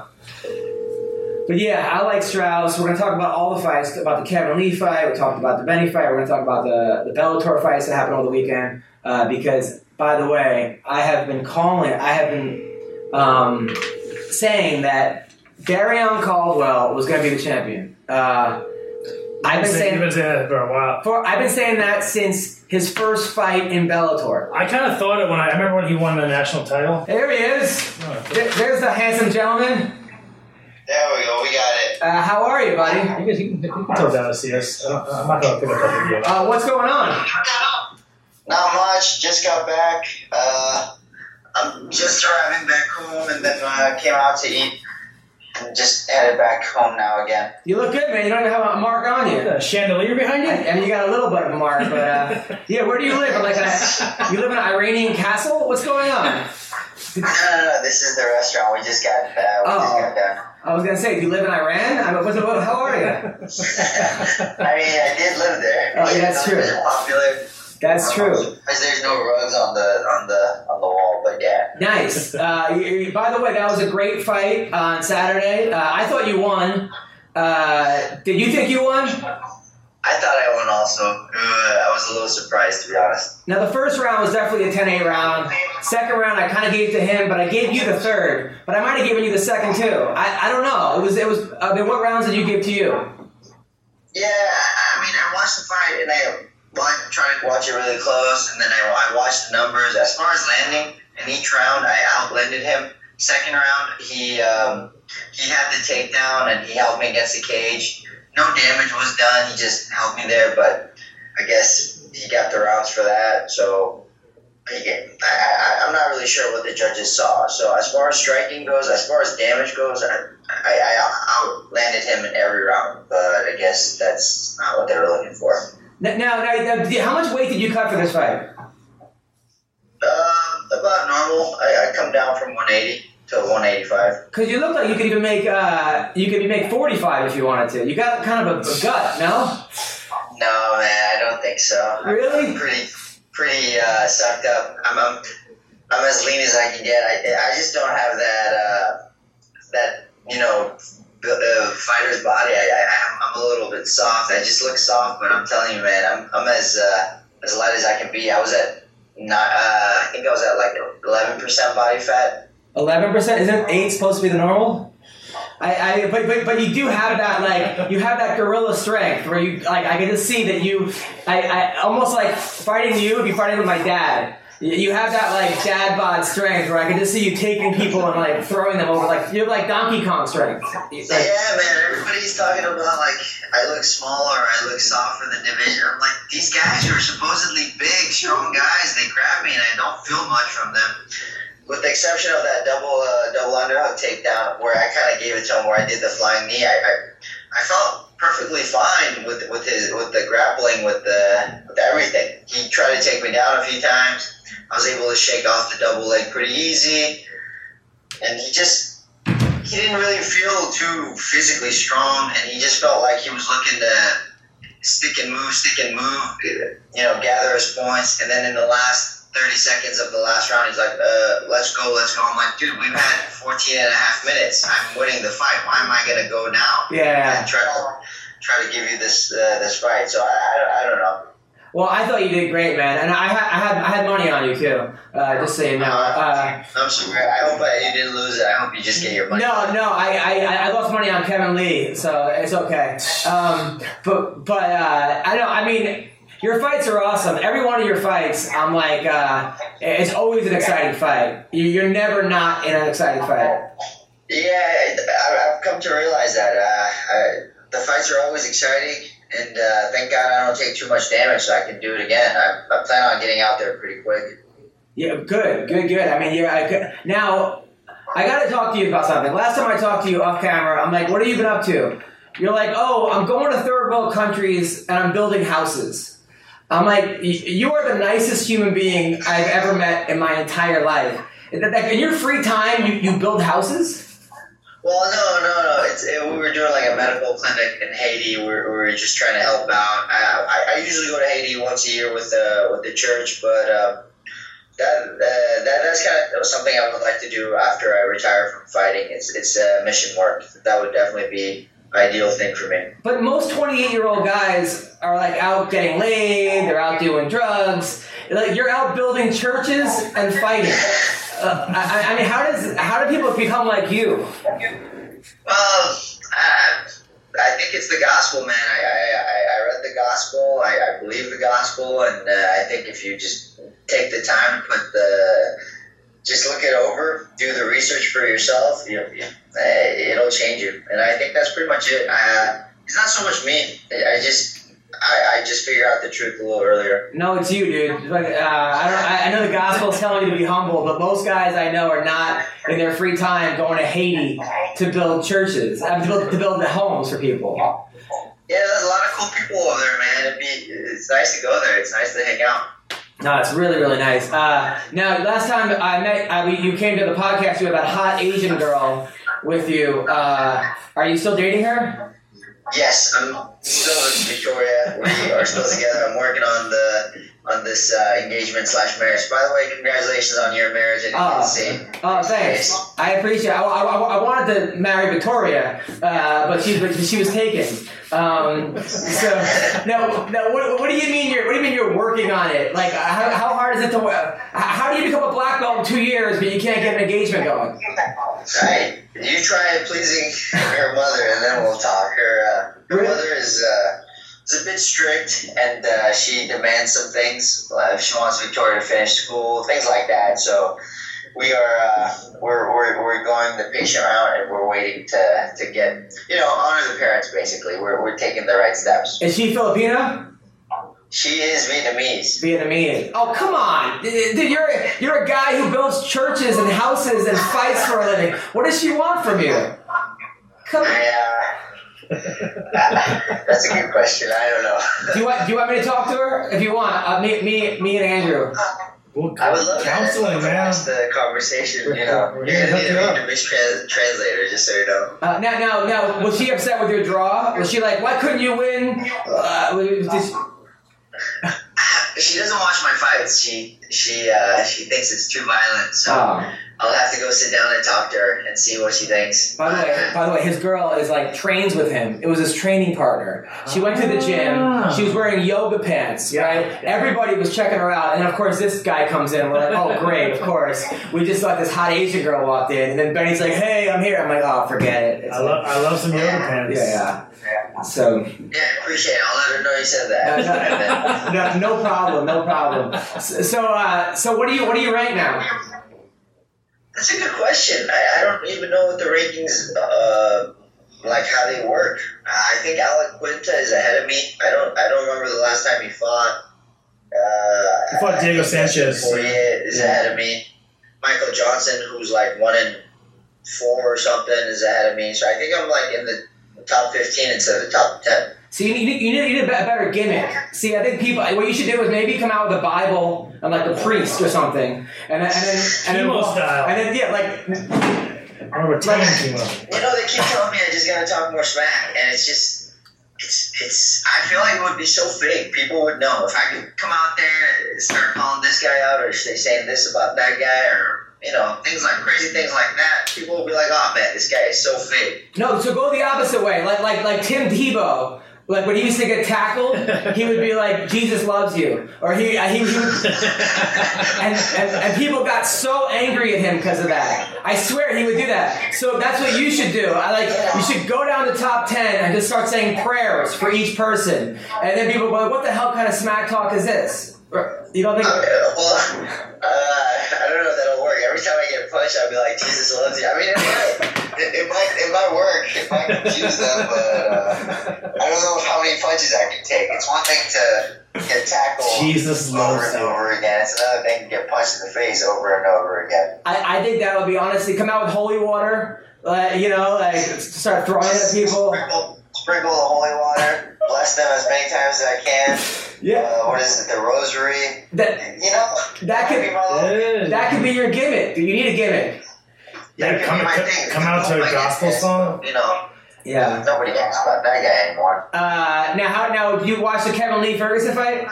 but yeah, I like Strauss. We're going to talk about all the fights, about the Kevin Lee fight. We talked about the Benny fight. We're going to talk about the, the Bellator fights that happened over the weekend. Uh, because, by the way, I have been calling, I have been um, saying that Darion Caldwell was going to be the champion. Uh, I've been saying You've been saying that for a while. for I've been saying that since his first fight in Bellator. I kind of thought it when I, I remember when he won the national title. There he is. There- There's the handsome gentleman. There we go, we got it. Uh, how are you, buddy? You guys, you can, you can tell down to see us. I don't, I'm not going to pick up that video. Uh, what's going on? Not much, just got back. Uh, I'm just arriving back home, and then uh, came out to eat, and just headed back home now again. You look good, man. You don't even have a mark on you. A chandelier behind you? And you got a little bit of a mark, but uh, yeah. Where do you live? Like, a, you live in an Iranian castle? What's going on? No, no, no. This is the restaurant. We just got. Uh, we Oh. just got done. I was gonna say, do you live in Iran? I mean, what's, what, how are you? I mean, I did live there. Oh, yeah, that's It's true. really popular. That's true. Because there's no rugs on the on the on the wall, but yeah. Nice. Uh, you, you- by the way, that was a great fight on Saturday. Uh, I thought you won. Uh, did you think you won? I thought I won also. Uh, I was a little surprised, to be honest. Now, the first round was definitely a ten eight round. Second round, I kind of gave to him, but I gave you the third. But I might have given you the second too. I, I don't know. It was it was. Uh, then what rounds did you give to you? Yeah, I mean, I watched the fight and I wa- tried to watch it really close, and then I, I watched the numbers. As far as landing in each round, I outlanded him. Second round, he um, he had the takedown and he held me against the cage. No damage was done. He just held me there, but I guess he got the rounds for that. So I, I, I'm not really sure what the judges saw. So as far as striking goes, as far as damage goes, I, I, I outlanded him in every round. But I guess that's not what they were looking for. Now, now, now, how much weight did you cut for this fight? Um, about normal. I, I come down from one eighty to one eighty-five. Because you look like you could even make uh, you could make forty-five if you wanted to. You got kind of a, a gut, no? No, man, I don't think so. Really? I'm pretty, pretty uh, sucked up. I'm, I'm, I'm as lean as I can get. I, I just don't have that, uh, that you know, uh, fighter's body. I, I, I'm a little bit soft. I just look soft, but I'm telling you, man, I'm, I'm as, uh, as light as I can be. I was at, not, uh, I think I was at like eleven percent body fat. Eleven percent? Isn't eight supposed to be the normal? I, I but, but but you do have that, like, you have that gorilla strength where you, like, I can just see that you, I, I almost like fighting you would be fighting with my dad. You you have that, like, dad bod strength where I can just see you taking people and, like, throwing them over. Like, you have, like, Donkey Kong strength. Like, Yeah, man, everybody's talking about, like, I look smaller, I look soft for the division. I'm like, these guys are supposedly big, strong guys. They grab me and I don't feel much from them. With the exception of that double uh, double underhook takedown where I kind of gave it to him, where I did the flying knee, I, I I felt perfectly fine with with his with the grappling, with the with everything. He tried to take me down a few times. I was able to shake off the double leg pretty easy, and he just he didn't really feel too physically strong, and he just felt like he was looking to stick and move, stick and move, you know, gather his points, and then in the last thirty seconds of the last round, he's like, uh, let's go, let's go. I'm like, dude, we've had fourteen and a half minutes. I'm winning the fight. Why am I going to go now? Yeah. And try to, try to give you this uh, this fight. So I, I, I don't know. well, I thought you did great, man. And I had, I had, I had money on you, too. Uh, just so you know. Uh, I'm sorry. I hope I, you didn't lose it. I hope you just get your money. No, no, I, I, I lost money on Kevin Lee, so it's okay. Um, but, but uh, I know. I mean, your fights are awesome. Every one of your fights, I'm like, uh, it's always an exciting fight. You- You're never not in an exciting fight. Yeah, I, I've come to realize that uh, I, the fights are always exciting, and uh, thank God I don't take too much damage, so I can do it again. I, I plan on getting out there pretty quick. Yeah, good, good, good. I mean, yeah. I could, now, I got to talk to you about something. Last time I talked to you off camera, I'm like, what have you been up to? You're like, oh, I'm going to third world countries and I'm building houses. I'm like, y- you are the nicest human being I've ever met in my entire life. In in your free time, you, you build houses? Well, no, no, no. It's it, we were doing like a medical clinic in Haiti. We were, we were just trying to help out. I, I, I usually go to Haiti once a year with the with the church, but uh, that uh, that that's kind of something I would like to do after I retire from fighting. It's it's uh, mission work. That would definitely be ideal thing for me. But most twenty-eight-year-old guys are like out getting laid, they're out doing drugs. Like, you're out building churches and fighting. Uh, I, I mean, how does how do people become like you? Well, I, I think it's the gospel, man. I I, I read the gospel. I, I believe the gospel, and uh, I think if you just take the time to put the just look it over, do the research for yourself, you, you, uh, it'll change you. And I think that's pretty much it. Uh, it's not so much me. I just I, I just figured out the truth a little earlier. No, it's you, dude. Like, uh, I don't. I, I know the gospel's telling you to be humble, but most guys I know are not in their free time going to Haiti to build churches, uh, to build to build the homes for people. Yeah, there's a lot of cool people over there, man. It'd be, it's nice to go there. It's nice to hang out. No, it's really, really nice. Uh, now, last time I met, uh, we, you came to the podcast, you had that hot Asian girl with you. Uh, are you still dating her? Yes, I'm still with Victoria. We are still together. I'm working on the on this uh, engagement slash marriage. By the way, congratulations on your marriage. I didn't Oh, get to see. oh, thanks. I appreciate it. I, I, I wanted to marry Victoria, uh, but she but she was taken. Um, so no, no. What, what do you mean? You're what do you mean you're working on it? Like how, how hard is it to? Uh, how do you become a black belt in two years, but you can't get an engagement going? Right. You try pleasing her mother, and then we'll talk. Her uh, her Really? mother is uh, is a bit strict, and uh, she demands some things. Uh, she wants Victoria to finish school, things like that. So we are uh, we're, we're we're going the patient route, and we're waiting to to get you know honor the parents. Basically, we're we're taking the right steps. Is she Filipino? She is Vietnamese. Vietnamese. Oh, come on. Dude, you're, you're a guy who builds churches and houses and fights for a living. What does she want from you? Come on. I, uh, that's a good question. I don't know. Do you want, do you want me to talk to her? If you want, uh, me, me, me and Andrew. Well, I would love counseling, to man. the conversation. You know, We're you're here to gonna need help a you out. Vietnamese trans- translator, just so you know. Uh, now, now, now, was she upset with your draw? Was she like, why couldn't you win? Uh, was this- She doesn't watch my fights. She she uh, she thinks it's too violent. So Oh. I'll have to go sit down and talk to her and see what she thinks. By the way, by the way, his girl is like trains with him. It was his training partner. She went to the gym. She was wearing yoga pants, right? Everybody was checking her out, and then of course this guy comes in. And we're like, oh great, of course. We just thought this hot Asian girl walked in, and then Benny's like, hey, I'm here. I'm like, oh, forget it. It's I love I love some yoga pants. yeah, yeah. So Yeah, appreciate it. I'll let her know you said that. no, no, no problem, no problem. So, so, uh, so what do you what do you rank now? That's a good question. I, I don't even know what the rankings, uh, like how they work. I think Alec Quinta is ahead of me. I don't I don't remember the last time he fought. Uh, He fought I Diego think Dustin Sanchez. Poirier is ahead of me. Michael Johnson, who's like one in four or something, is ahead of me. So I think I'm like in the top fifteen instead of the top ten. So you need, you need, you need a better gimmick. See, I think people, what you should do is maybe come out with a Bible and like a priest or something, and then and then and then, Chemo style. and then yeah, like I remember Tan came up. You know, they keep telling me I just gotta talk more smack, and it's just, it's, it's. I feel like it would be so fake. People would know if I could come out there and start calling this guy out, or they saying this about that guy, or you know, things like crazy things like that. People will be like, "Oh man, this guy is so fake." no. So go the opposite way, like like like Tim Tebow. Like when he used to get tackled, he would be like, "Jesus loves you," or he he, he would, and, and and people got so angry at him because of that. I swear he would do that. So that's what you should do. I like you should go down the top ten and just start saying prayers for each person, and then people go, like, "What the hell kind of smack talk is this?" You don't think? Uh, well, uh, I don't know if that'll work. Every time I get punched, I'll be like, "Jesus loves you." I mean, it might, it, it might, it might work. It might confuse them, but uh, I don't know how many punches I can take. It's one thing to get tackled Jesus over loves and you. over again. It's another thing to get punched in the face over and over again. I, I think that would be honestly come out with holy water, uh, you know, like start throwing it at people. Sprinkle, sprinkle the holy water. Bless them as many times as I can. Yeah, Uh, what is it? The rosary. that You know, That could- might be my little- Yeah. that could be your gimmick. You need a gimmick. Yeah, that could come, be my come, thing. come out to a Like, gospel it's- song. You know, Yeah. nobody cares about that guy anymore. Uh, now, how now? Do you watch the Kevin Lee Ferguson fight?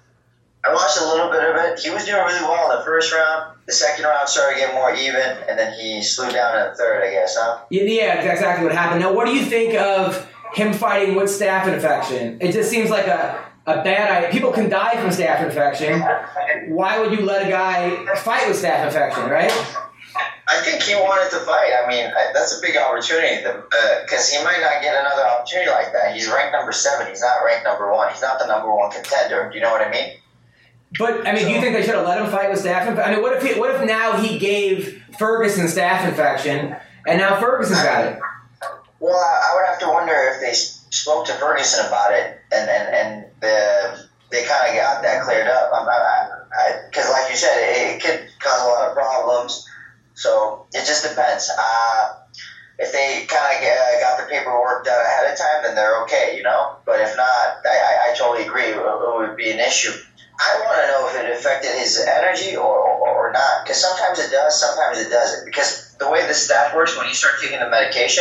I watched a little bit of it. He was doing really well in the first round. The second round started getting more even, and then he slowed down in the third, I guess, huh? Yeah, yeah, that's exactly what happened. Now, what do you think of him fighting with staph infection? It just seems like a, a bad idea. People can die from staph infection. Why would you let a guy fight with staph infection, right? I think he wanted to fight. I mean, I, that's a big opportunity because uh, he might not get another opportunity like that. He's ranked number seven. He's not ranked number one. He's not the number one contender. Do you know what I mean? But I mean, do you think they should have let him fight with staph infection? I mean, what if he, what if now he gave Ferguson staph infection and now Ferguson's got it? Well, I, I would have to wonder if they s- spoke to Ferguson about it, and and and the, they kind of got that cleared up. I'm not, because like you said, it, it could cause a lot of problems. So it just depends. Uh, if they kind of uh, got the paperwork done ahead of time, then they're okay, you know. But if not, I, I, I totally agree. It, it would be an issue. I want to know if it affected his energy or, or, or not, because sometimes it does, sometimes it doesn't. Because the way the staff works, when you start taking the medication,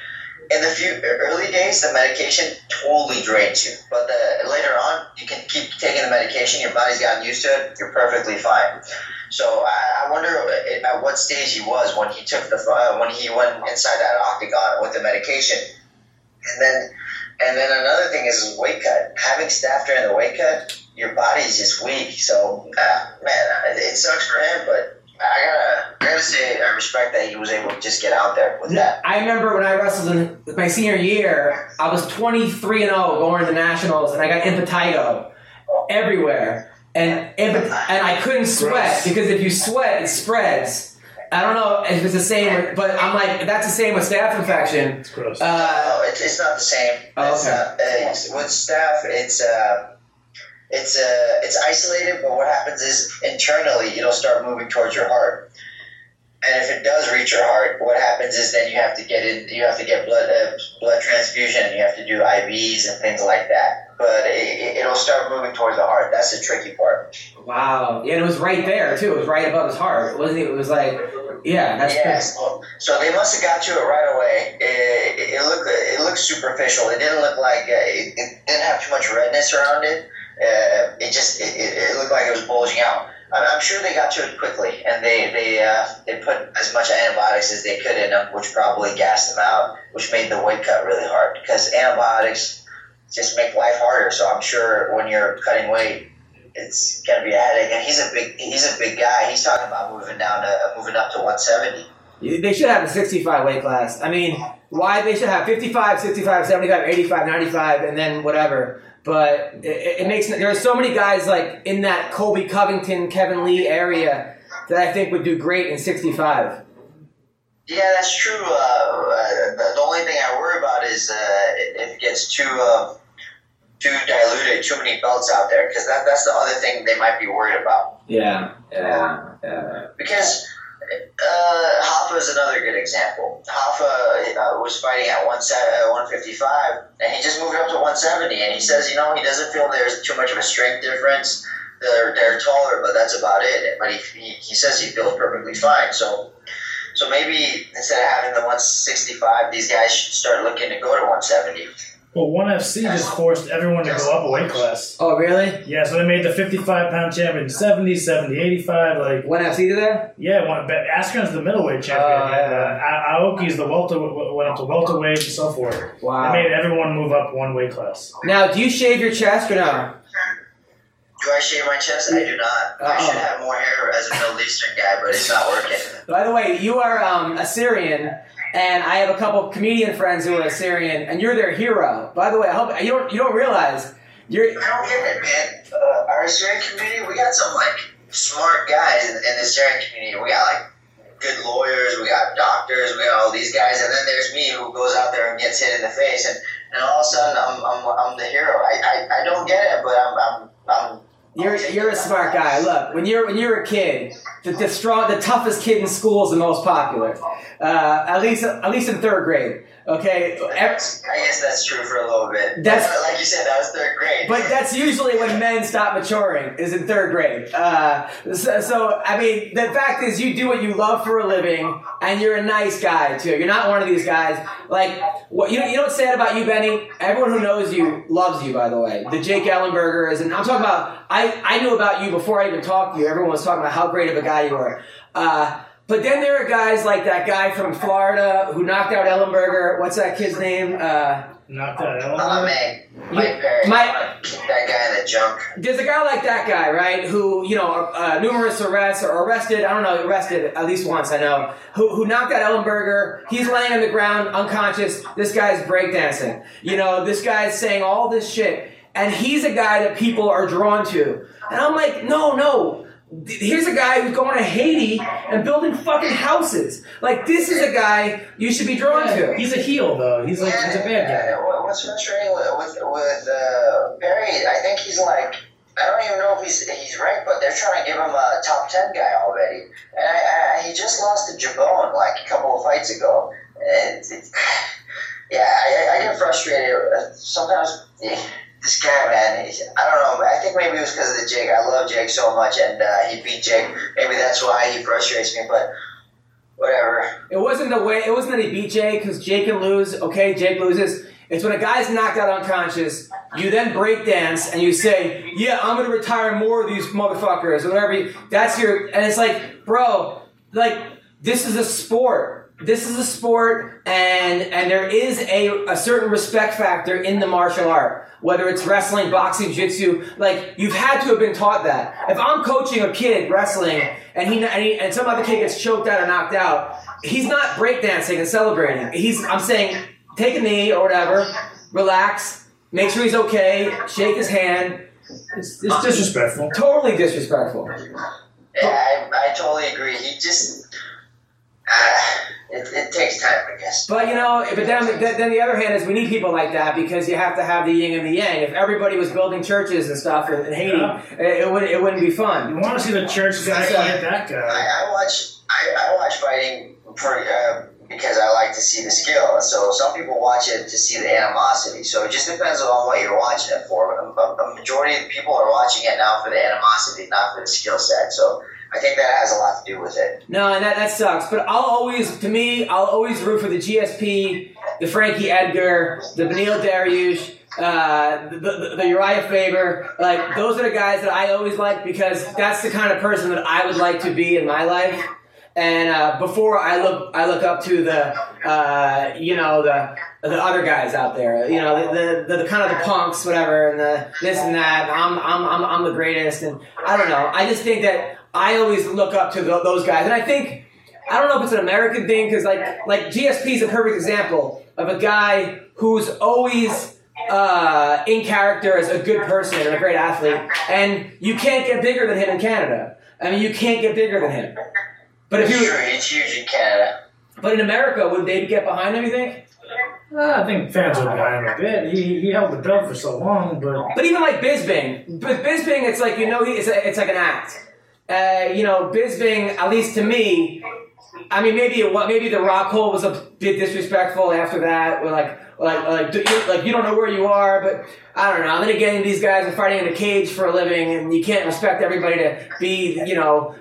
in the few early days, the medication totally drains you. But the, later on, you can keep taking the medication, your body's gotten used to it, you're perfectly fine. So I, I wonder at what stage he was when he took the uh, when he went inside that octagon with the medication, and then and then another thing is his weight cut. Having staph during the weight cut, your body's just weak. So uh, man, it sucks for him, but I gotta I gotta say I respect that he was able to just get out there with that. I remember when I wrestled in my senior year, I was twenty-three and oh going to the nationals, and I got impetigo everywhere. And and I couldn't sweat because if you sweat, it spreads. I don't know if it's the same, but I'm like, that's the same with staph infection. It's gross. Uh, no, it's, it's not the same. Oh, it's okay. not, uh, with staph, it's uh, it's uh, it's isolated, but what happens is internally it'll start moving towards your heart. And if it does reach your heart, what happens is then you have to get in, you have to get blood uh, blood transfusion, and you have to do I Vs and things like that. But it, it'll start moving towards the heart. That's the tricky part. Wow. Yeah, and it was right there too. It was right above his heart. It wasn't. It was like, yeah, that's. Yeah. So, so they must have got to it right away. It, it, it looked it looked superficial. It didn't look like uh, it, it didn't have too much redness around it. Uh, it just it, it looked like it was bulging out. I'm sure they got to it quickly, and they they uh, they put as much antibiotics as they could in them, which probably gassed them out, which made the weight cut really hard because antibiotics just make life harder. So I'm sure when you're cutting weight, it's gonna be a headache. And he's a big he's a big guy. He's talking about moving down to uh, moving up to one seventy. They should have a sixty-five weight class. I mean, why they should have fifty-five, sixty-five, seventy-five, eighty-five, ninety-five, and then whatever. But it, it makes there are so many guys like in that Colby Covington, Kevin Lee area that I think would do great in sixty-five. Yeah, that's true. Uh, uh, the, the only thing I worry about is uh, if it gets too uh, too diluted, too many belts out there, because that that's the other thing they might be worried about. Yeah, yeah, yeah. Because uh, Hoffa is another good example. Hoffa uh, was fighting at one fifty-five, and he just moved up to one seventy. And he says, you know, he doesn't feel there's too much of a strength difference. They're they're taller, but that's about it. But he he, he says he feels perfectly fine. So. So maybe instead of having the one sixty-five, these guys should start looking to go to one seventy. Well, one F C just forced everyone to go up a weight class. Oh, really? Yeah, so they made the fifty-five pound champion seventy, seventy, eighty-five. Like One F C did that? Yeah, one, but Askren's the middleweight champion. Oh, yeah. And, uh, Aoki's the welter, went up to welterweight and so forth. Wow. They made everyone move up one weight class. Now, do you shave your chest or no? Do I shave my chest? I do not. Uh-oh. I should have more hair as a Middle Eastern guy, but it's not working. By the way, you are um, Assyrian, and I have a couple of comedian friends who are Assyrian, and you're their hero. By the way, I hope you don't you don't realize you're. I don't get it, man. Uh, our Assyrian community, we got some like smart guys in, in the Assyrian community. We got like good lawyers, we got doctors, we got all these guys, and then there's me who goes out there and gets hit in the face, and, and all of a sudden I'm I'm, I'm the hero. I, I, I don't get it, but I'm I'm I'm. You're you're a smart guy. Look, when you're when you're a kid, the, the strong, the toughest kid in school is the most popular. Uh, at least at least in third grade. Okay. I guess that's true for a little bit. That's like you said, that was third grade. But that's usually when men stop maturing, is in third grade. Uh, so, so I mean, the fact is, you do what you love for a living, and you're a nice guy too. You're not one of these guys like what you know. You know what's sad about you, Benny? Everyone who knows you loves you. By the way, the Jake Ellenbergers, and I'm talking about. I I knew about you before I even talked to you. Everyone was talking about how great of a guy you were. Uh, But then there are guys like that guy from Florida who knocked out Ellenberger. What's that kid's name? Uh, knocked out Oh, Ellenberger? man. Mike Perry. Mike- That guy in the junk. There's a guy like that guy, right? Who, you know, uh, numerous arrests or arrested. I don't know, arrested at least once. I know. Who who knocked out Ellenberger? He's laying on the ground, unconscious. This guy's breakdancing. You know, this guy's saying all this shit, and he's a guy that people are drawn to. And I'm like, no, no. here's a guy who's going to Haiti and building fucking houses. Like, this is a guy you should be drawn Yeah, to. he's a heel, though. He's like, he's a bad guy. Yeah, what- what's frustrating with with, with uh, Perry, I think he's like, I don't even know if he's he's ranked, but they're trying to give him a top ten guy already. And I, I, he just lost to Jabone like a couple of fights ago. And it, yeah, I, I get frustrated. Sometimes eh, this guy, man, he's, I don't know. I think maybe it was because of the Jake. I love Jake so much, and uh, he beat Jake. Maybe that's why he frustrates me. But whatever. It wasn't the way. It wasn't that he beat Jake because Jake can lose. Okay, Jake loses. It's when a guy's knocked out unconscious, you then break dance and you say, "Yeah, I'm gonna retire more of these motherfuckers," or whatever. You, that's your. And it's like, bro, like this is a sport. This is a sport, and and there is a a certain respect factor in the martial art. Whether it's wrestling, boxing, jiu-jitsu, like you've had to have been taught that. If I'm coaching a kid wrestling and he and, he, and some other kid gets choked out or knocked out, he's not breakdancing and celebrating. He's I'm saying take a knee or whatever, relax, make sure he's okay, shake his hand. It's, it's disrespectful. Totally disrespectful. Yeah, I, I totally agree. He just it, it takes time, I guess. But you know, but then, then the other hand is we need people like that because you have to have the yin and the yang. If everybody was building churches and stuff in, in Haiti, Yeah. it, it would it wouldn't be fun. You want to see the church guy fight that guy. I, I watch I, I watch fighting for, uh, because I like to see the skill. So some people watch it to see the animosity. So it just depends on what you're watching it for. A, a majority of people are watching it now for the animosity, not for the skill set. So I think that has a lot to do with it. No, and that, that sucks. But I'll always, to me, I'll always root for the G S P, the Frankie Edgar, the Beneil Dariush, uh, the, the, the Uriah Faber. Like, those are the guys that I always like because that's the kind of person that I would like to be in my life. And uh, before I look, I look up to the, uh, you know, the the other guys out there. You know, the, the the kind of the punks, whatever, and the this and that. I'm I'm I'm I'm the greatest, and I don't know. I just think that I always look up to th- those guys, and I think I don't know if it's an American thing because like like G S P is a perfect example of a guy who's always uh, in character as a good person and a great athlete, and you can't get bigger than him in Canada. I mean, you can't get bigger than him. But if you, Sure, he's huge in Canada. but in America, would they get behind him? You think? Uh, I think fans would behind him a bit. He he held the belt for so long, but But even like Bisping, but Bisping, it's like you know, he, it's a, it's like an act. Uh, you know, Bisping, at least to me, I mean, maybe it, wa- maybe the Rock Hole was a bit disrespectful after that. Or like like like you, like you don't know where you are, but I don't know. And then again, these guys are fighting in a cage for a living, and you can't expect everybody to be, you know,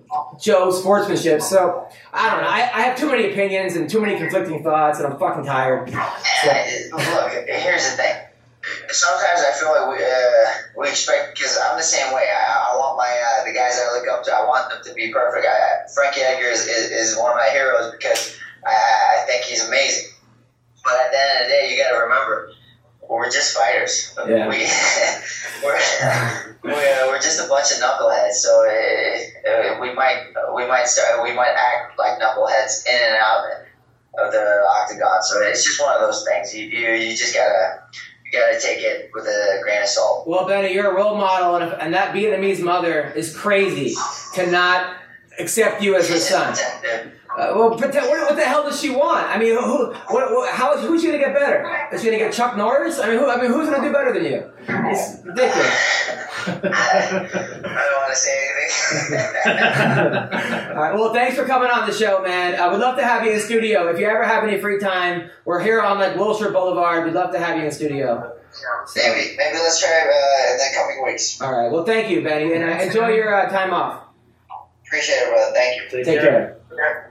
Joe sportsmanship. So I don't know. I, I have too many opinions and too many conflicting thoughts, and I'm fucking tired. And I, look, here's the thing. Sometimes I feel like we uh, we expect, because I'm the same way. I, I want my uh, the guys I look up to. I want them to be perfect. I, Frankie Edgar is, is, is one of my heroes because I, I think he's amazing. But at the end of the day, you got to remember, we're just fighters. Yeah. We we're we're, we're just a bunch of knuckleheads. So uh, uh, we might we might start we might act like knuckleheads in and out of the octagon. So it's just one of those things. You you, you just gotta. You gotta take it with a grain of salt. Well, Benny, you're a role model, and, if, and that Vietnamese mother is crazy to not accept you as her son. Uh, well, pretend, what, what the hell does she want? I mean, who, what, what, how, who's she gonna get better? Is she gonna get Chuck Norris? I mean, who, I mean, who's gonna do better than you? It's ridiculous. I don't want to say anything. All right. Well, thanks for coming on the show, man. Uh, we'd love to have you in studio. If you ever have any free time, we're here on like Wilshire Boulevard. We'd love to have you in studio. So, maybe, maybe let's try uh, in the coming weeks. all right. Well, thank you, Benny, and uh, enjoy your uh, time off. Appreciate it, brother. Thank you. take, Take care. care.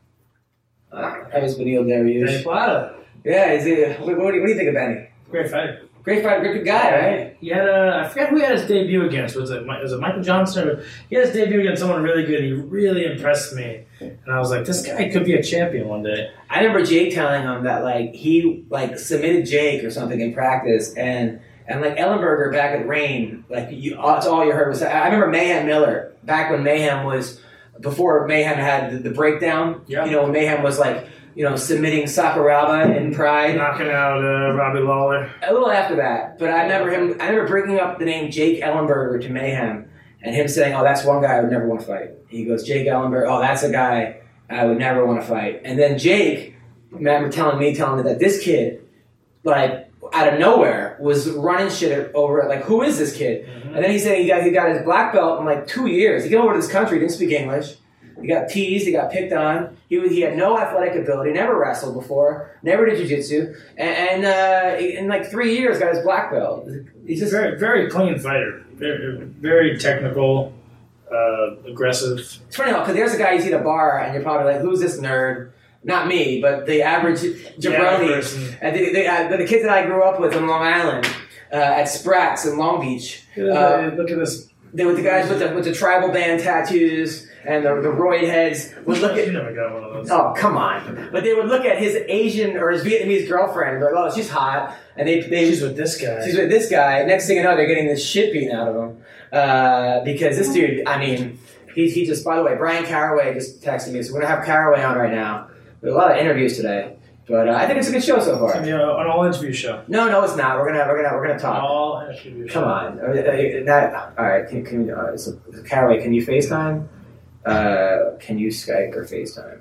Uh, that was Beneil Dariush. Benny Plata. Yeah, is he, what, what, do you, what do you think of Benny? Great fighter. Great fighter, great good guy, right? He had a, I forget who he had his debut against. Was it, Mi- was it Michael Johnson? Or, he had his debut against someone really good. He really impressed me. And I was like, this guy could be a champion one day. I remember Jake telling him that like he like submitted Jake or something in practice, and and like Ellenberger back at Reign, like you, that's all you heard was. I remember Mayhem Miller back when Mayhem was before Mayhem had the, the breakdown. Yeah. You know, when Mayhem was like you know submitting Sakuraba in Pride. Knocking out uh, Robbie Lawler. A little after that, but I remember him. I remember bringing up the name Jake Ellenberger to Mayhem, and him saying, "Oh, that's one guy I would never want to fight." He goes, "Jake Ellenberg, oh, that's a guy I would never want to fight." And then Jake, remember telling me, telling me that this kid, like out of nowhere, was running shit over. Like, who is this kid? Mm-hmm. And then he said he got he got his black belt in like two years. He came over to this country, didn't speak English. He got teased, he got picked on. He was, he had no athletic ability, never wrestled before, never did jiu-jitsu, and, and uh, in like three years got his black belt. He's just very, very clean fighter, very, very technical, uh, aggressive. It's funny because there's a guy you see at a bar, and you're probably like, "Who's this nerd?" Not me, but the average jabroni. Yeah, and the, the, uh, the kids that I grew up with in Long Island, uh, at Spratt's in Long Beach. Uh, look at this. They were the guys with the with the tribal band tattoos and the, the roid heads would look at. You never got one of those. Oh, come on! But they would look at his Asian or his Vietnamese girlfriend and be like, "Oh, she's hot," and they they she's with this guy. She's with this guy. Next thing you know, they're getting this shit beaten out of them uh, because this dude. I mean, he he just. By the way, Brian Caraway just texted me, so we're gonna have Caraway on right now. There's a lot of interviews today. But uh, I think it's a good show so far. It's gonna be an all interview show. No, no, it's not. We're gonna we're gonna we're gonna talk. All interview show. Come on, uh, uh, that all right? Can, can uh, so, Caraway, can you FaceTime? Uh, can you Skype or FaceTime?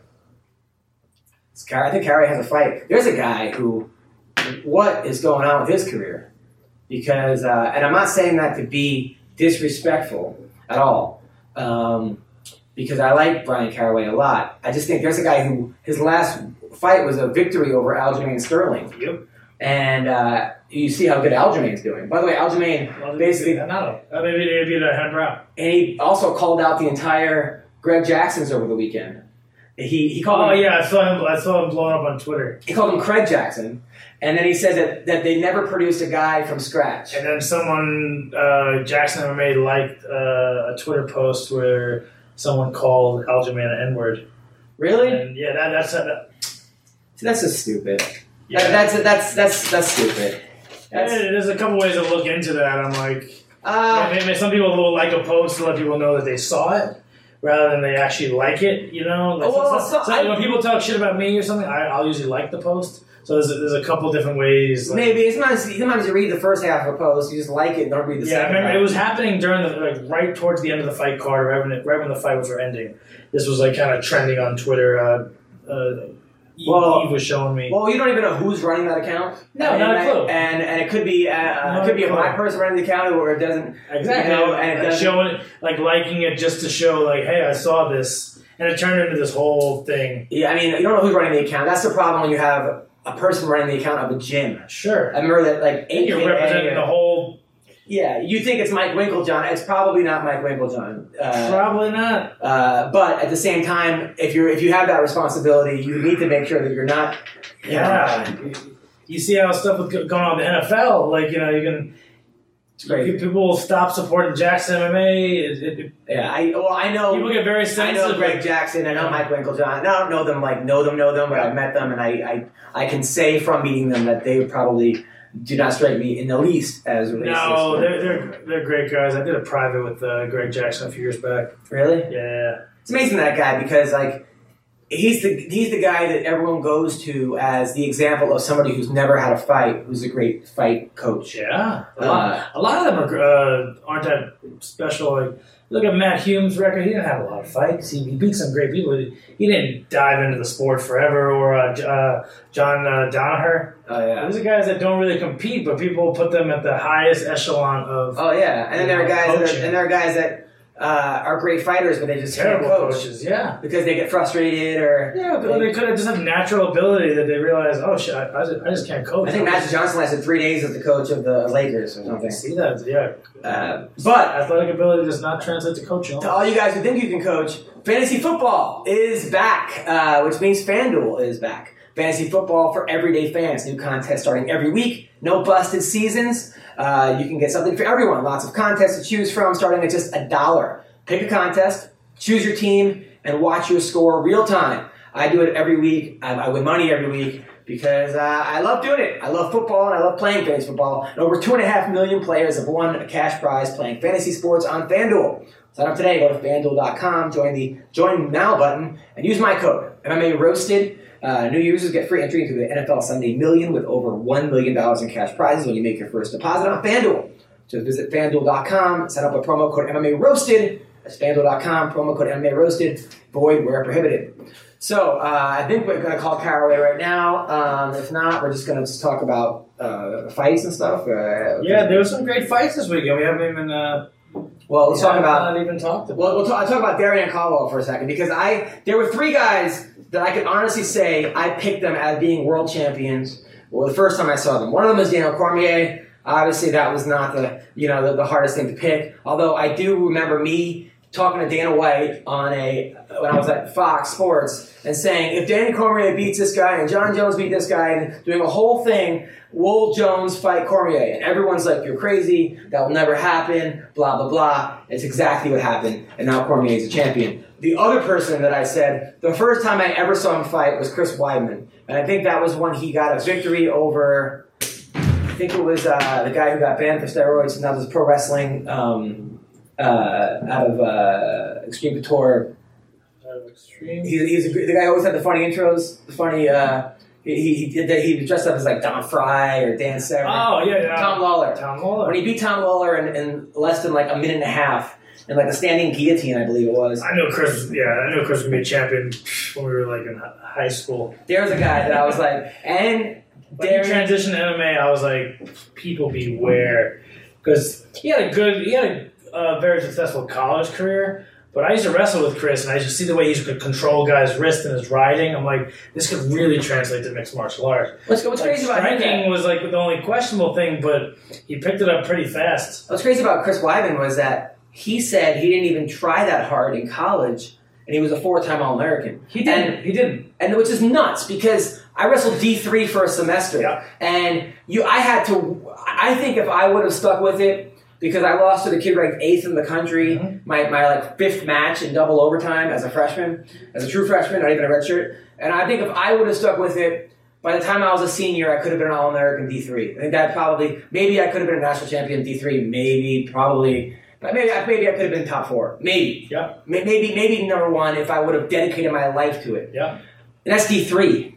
It's Car- I think Caraway has a fight. There's a guy who, what is going on with his career? Because uh, and I'm not saying that to be disrespectful at all. Um, because I like Brian Caraway a lot. I just think there's a guy who his last fight was a victory over Aljamain Sterling. Yep. And uh, you see how good Aljamain's doing. By the way, Aljamain well, basically... No, maybe they beat a hand round. And he also called out the entire Greg Jacksons over the weekend. He he called Oh, him, yeah, I saw him I saw him blowing up on Twitter. He called him Craig Jackson. And then he said that, that they never produced a guy from scratch. And then someone, uh, Jackson M M A liked uh, a Twitter post where someone called Aljamain an N-word. Really? And yeah, that, that's... That, See, that's just stupid. Yeah. That, that's, that's, that's, that's stupid. That's, yeah, there's a couple ways to look into that. I'm like... uh, yeah, maybe some people will like a post to let people know that they saw it, rather than they actually like it, you know? Like, well, so, so so I- when people talk shit about me or something, I, I'll usually like the post. So there's a, there's a couple different ways. Like, maybe. Sometimes, sometimes you read the first half of a post, you just like it, and don't read the yeah, I second remember half. it was happening during the, like, right towards the end of the fight card, right when, it, right when the fight was ending. This was, like, kind of trending on Twitter. Uh, uh, Eve, Well- Eve was showing me. Well, you don't even know who's running that account. No, and, not a and, clue. And and it could be uh, uh, Not it could be a a clue. black person running the account, or it doesn't. Exactly. You know, and it like doesn't. showing it, like liking it just to show, like, hey, I saw this, and it turned into this whole thing. Yeah, I mean, you don't know who's running the account. That's the problem when you have a person running the account of a gym. Sure. I remember that, like, And you're A K A representing the whole. Yeah, you think it's Mike Winklejohn. It's probably not Mike Winklejohn. Uh, Probably not. uh, but at the same time, if you're if you have that responsibility, you need to make sure that you're not. You know, Yeah. You see how stuff was going on in the N F L. Like, you know, you can. it's great. People will stop supporting Jackson M M A. It, it, Yeah, I well, I know. people get very I sensitive. know Greg Jackson. I know Mike Winklejohn. I don't know them like know them, know them, but I've met them, and I, I, I can say from meeting them that they probably do not strike me in the least as racist. No, they're, they're they're great guys. I did a private with uh, Greg Jackson a few years back. Really? Yeah. It's amazing that guy because like he's the he's the guy that everyone goes to as the example of somebody who's never had a fight, who's a great fight coach. Yeah. A Uh, lot, a lot of them are, uh, aren't that special. Like, look at Matt Hume's record. He didn't have a lot of fights. He, he beat some great people. He, he didn't dive into the sport forever. Or uh, J- uh, John uh, Danaher. Oh yeah. These are guys that don't really compete, but people put them at the highest echelon of Oh yeah. And then there are guys that Coaching. are, and there are guys that uh, are great fighters, but they just can't terrible coach coaches. Yeah. because they get frustrated or. Yeah, but they could have just have natural ability that they realize, oh shit, I, I, just, I just can't coach. I think Magic Johnson lasted three days as the coach of the Lakers or I something. see that, yeah. Uh, but Athletic ability does not translate to coaching. to all you guys who think you can coach, fantasy football is back, uh, which means FanDuel is back. Fantasy football for everyday fans. New contest starting every week. No busted seasons. Uh, you can get something for everyone. Lots of contests to choose from, starting at just a dollar. Pick a contest, choose your team, and watch your score real time. I do it every week. I, I win money every week because uh, I love doing it. I love football and I love playing fantasy football. And over two and a half million players have won a cash prize playing fantasy sports on FanDuel. Sign up today. Go to FanDuel dot com. Join the Join Now button and use my code M M A Roasted. Uh, new users get free entry into the N F L Sunday Million with over one million dollars in cash prizes when you make your first deposit on FanDuel. So visit FanDuel dot com, set up a promo code M M A Roasted. That's FanDuel dot com, promo code M M A Roasted. Void where prohibited. So uh, I think we're going to call Caraway right now. Um, if not, we're just going to just talk about uh, fights and stuff. Uh, Yeah, there were some great fights this weekend. We haven't even. Uh, well, let's talk about. Not even talked about. Well, we'll talk, I'll talk about Darian Caldwell for a second because I there were three guys that I could honestly say I picked them as being world champions. Well, the first time I saw them, one of them was Daniel Cormier. Obviously, that was not the you know the, the hardest thing to pick. Although I do remember me talking to Dana White on a when I was at Fox Sports and saying if Danny Cormier beats this guy and John Jones beat this guy and doing a whole thing, will Jones fight Cormier? And everyone's like, you're crazy. That will never happen. Blah blah blah. It's exactly what happened, and now Cormier is a champion. The other person that I said the first time I ever saw him fight was Chris Weidman, and I think that was when he got a victory over. I think it was uh, the guy who got banned for steroids and now does pro wrestling. Um, Uh, out of uh, Extreme Couture. Out of Extreme? He, he's a, the guy who always had the funny intros. The funny, uh, he, he did that. He was dressed up as like Don Fry or Dan Severn. Oh, yeah, yeah. Tom Lawler. Tom Lawler. When he beat Tom Lawler in, in less than like a minute and a half, in like a standing guillotine, I believe it was. I know Chris, yeah, I know Chris was going to be a champion when we were like in high school. There's a guy that I was like, and when he transitioned to M M A, I was like, people beware. Because he had a good, he had a a very successful college career, but I used to wrestle with Chris, and I used to see the way he could control guys' wrist and his riding. I'm like, this could really translate to mixed martial arts. What's, what's like, crazy about him? Striking was like the only questionable thing, but he picked it up pretty fast. What's crazy about Chris Weidman was that he said he didn't even try that hard in college, and he was a four-time All-American. He didn't. And, he didn't. And which is nuts because I wrestled D three for a semester, yeah. and you, I had to. I think if I would have stuck with it. Because I lost to the kid ranked eighth in the country, mm-hmm. my, my like fifth match in double overtime as a freshman, as a true freshman, not even a redshirt. And I think if I would have stuck with it, by the time I was a senior, I could have been an All-American D three. I think that probably, maybe I could have been a national champion D three, maybe, probably, but maybe, maybe I could have been top four, maybe. Yeah. Maybe, maybe number one if I would have dedicated my life to it. Yeah. And that's D three.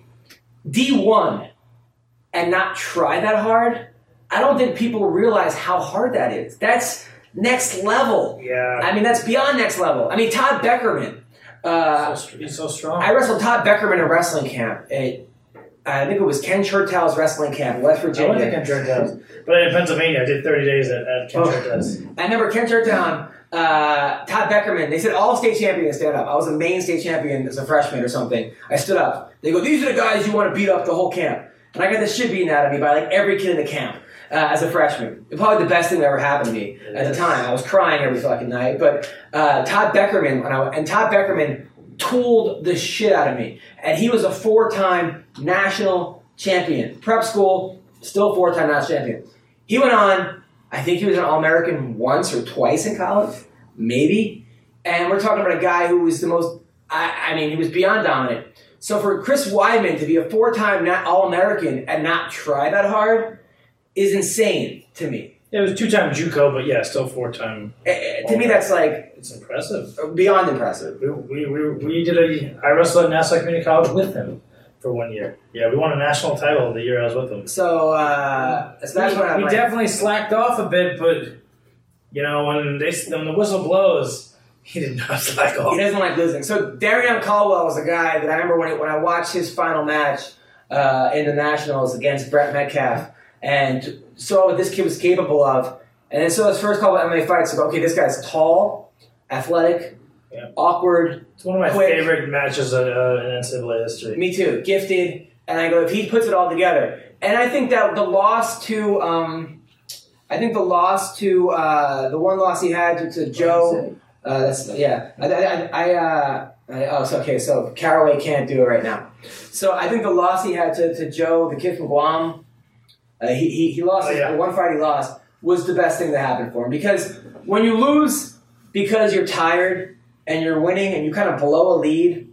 D one, and not try that hard. I don't think people realize how hard that is. That's next level. Yeah. I mean, that's beyond next level. I mean, Todd Beckerman. Uh, so, he's so strong. I wrestled Todd Beckerman in wrestling camp. It, I think it was Ken Chertow's wrestling camp, West Virginia. I went to Ken Chertow's. But in Pennsylvania, I did thirty days at, at Ken oh. Chertow's. I remember Ken Chertow, uh, Todd Beckerman, they said all state champions stand up. I was a main state champion as a freshman or something. I stood up. They go, these are the guys you want to beat up the whole camp. And I got the shit beaten out of me by like every kid in the camp. Uh, as a freshman. Probably the best thing that ever happened to me at the time. I was crying every fucking night. But uh, Todd Beckerman, when I, and Todd Beckerman tooled the shit out of me. And he was a four-time national champion. Prep school, still four-time national champion. He went on, I think he was an All-American once or twice in college. Maybe. And we're talking about a guy who was the most, I, I mean, he was beyond dominant. So for Chris Weidman to be a four-time All-American and not try that hard is insane to me. Yeah, it was two-time JUCO, but yeah, still four-time. Uh, to me, that's like it's impressive, beyond impressive. We we we, we did a. I wrestled at Nassau Community College with him for one year. Yeah, we won a national title the year I was with him. So, uh, so that's we, what I'm we like. definitely slacked off a bit, but you know when they when the whistle blows, he did not slack off. He doesn't like losing. So Darian Caldwell was a guy that I remember when it, when I watched his final match uh, in the Nationals against Brett Metcalf. And saw what this kid was capable of. And then saw his first couple of M M A fights. So, okay, this guy's tall, athletic, yeah. awkward. It's one of my quick. favorite matches uh, in N C double A history. Me too. Gifted. And I go, if he puts it all together. And I think that the loss to, um, I think the loss to, uh, the one loss he had to, to Joe, uh, that's, yeah. I, I, I, uh, I, oh, so, okay, so Caraway can't do it right now. So I think the loss he had to, to Joe, the kid from Guam, Uh, he, he he lost, oh, yeah. the one fight he lost was the best thing that happened for him. Because when you lose because you're tired and you're winning and you kind of blow a lead,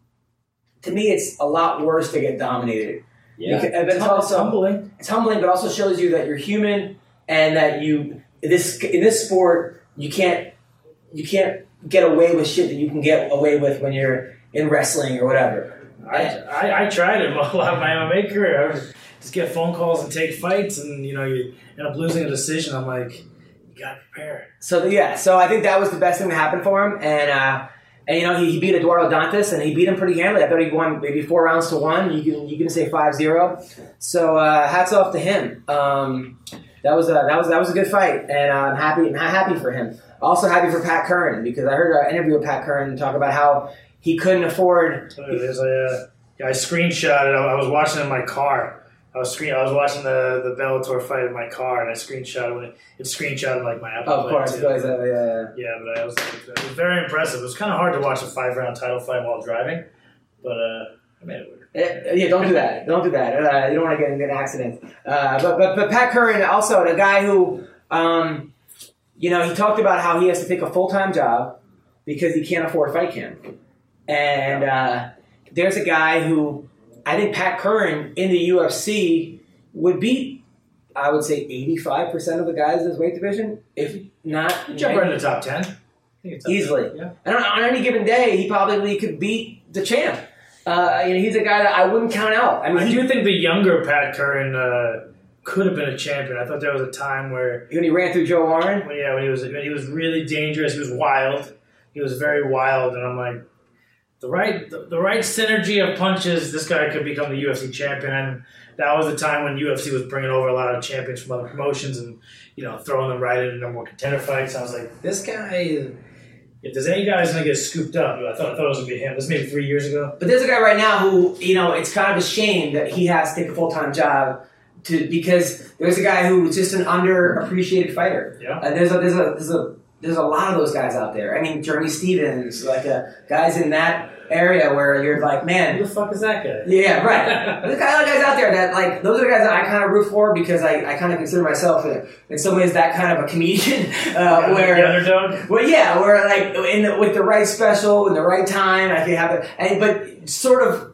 to me it's a lot worse to get dominated. Yeah, because, but it's, it's also humbling. It's humbling, but also shows you that you're human and that you this in this sport you can't you can't get away with shit that you can get away with when you're in wrestling or whatever. I, I, I tried it a lot of my M M A career. I would just get phone calls and take fights, and you know you end up losing a decision. I'm like, You gotta prepare. So yeah, so I think that was the best thing to happen for him, and uh, and you know he, he beat Eduardo Dantas, and he beat him pretty handily. I thought he won maybe four rounds to one. You can you can say five zero. So uh, hats off to him. Um, that was a that was that was a good fight, and uh, I'm happy I'm happy for him. Also happy for Pat Curran because I heard an interview with Pat Curran talk about how he couldn't afford. There's a, uh, I screenshot it. I was watching it in my car. I was screen. I was watching the, the Bellator fight in my car, and I screenshot it. When it, it screenshotted like my Apple. Oh, of course, too. guys, uh, yeah, yeah. Yeah, but I was. It was very impressive. It was kind of hard to watch a five round title fight while driving, but uh, I made it work. Yeah, yeah, don't do that. Don't do that. Uh, you don't want to get into an accident. Uh, but, but but Pat Curran, also the guy who, um, you know, he talked about how he has to take a full time job because he can't afford fight camp, and uh, there's a guy who. I think Pat Curran in the U F C would beat, I would say, eighty-five percent of the guys in his weight division, if not He'd jump right in the top ten. I think it's top easily. ten. Yeah. And on, on any given day, he probably could beat the champ. Uh, you know, he's a guy that I wouldn't count out. I mean, I he, do think the younger Pat Curran uh, could have been a champion. I thought there was a time where when he ran through Joe Warren, when, yeah, when he was when he was really dangerous. He was wild. He was very wild, and I'm like. The right, the, the right synergy of punches, this guy could become the U F C champion. And that was the time when U F C was bringing over a lot of champions from other promotions and, you know, throwing them right into number one contender fights. I was like, this guy, is, if there's any guy who's going to get scooped up, I thought, I thought it was going to be him. This was maybe three years ago. but there's a guy right now who, you know, it's kind of a shame that he has to take a full-time job to because there's a guy who's just an underappreciated fighter. Yeah. Uh, there's a there's a there's a there's a lot of those guys out there. I mean, Jeremy Stevens, like uh, guys in that area where you're like, man, Who the fuck is that guy? yeah, right. There's kind of guys out there that like those are the guys that I kind of root for because I, I kind of consider myself uh, in some ways that kind of a comedian uh, where The underdog? well, yeah, where like in the, with the right special in the right time, I can have it. And but sort of,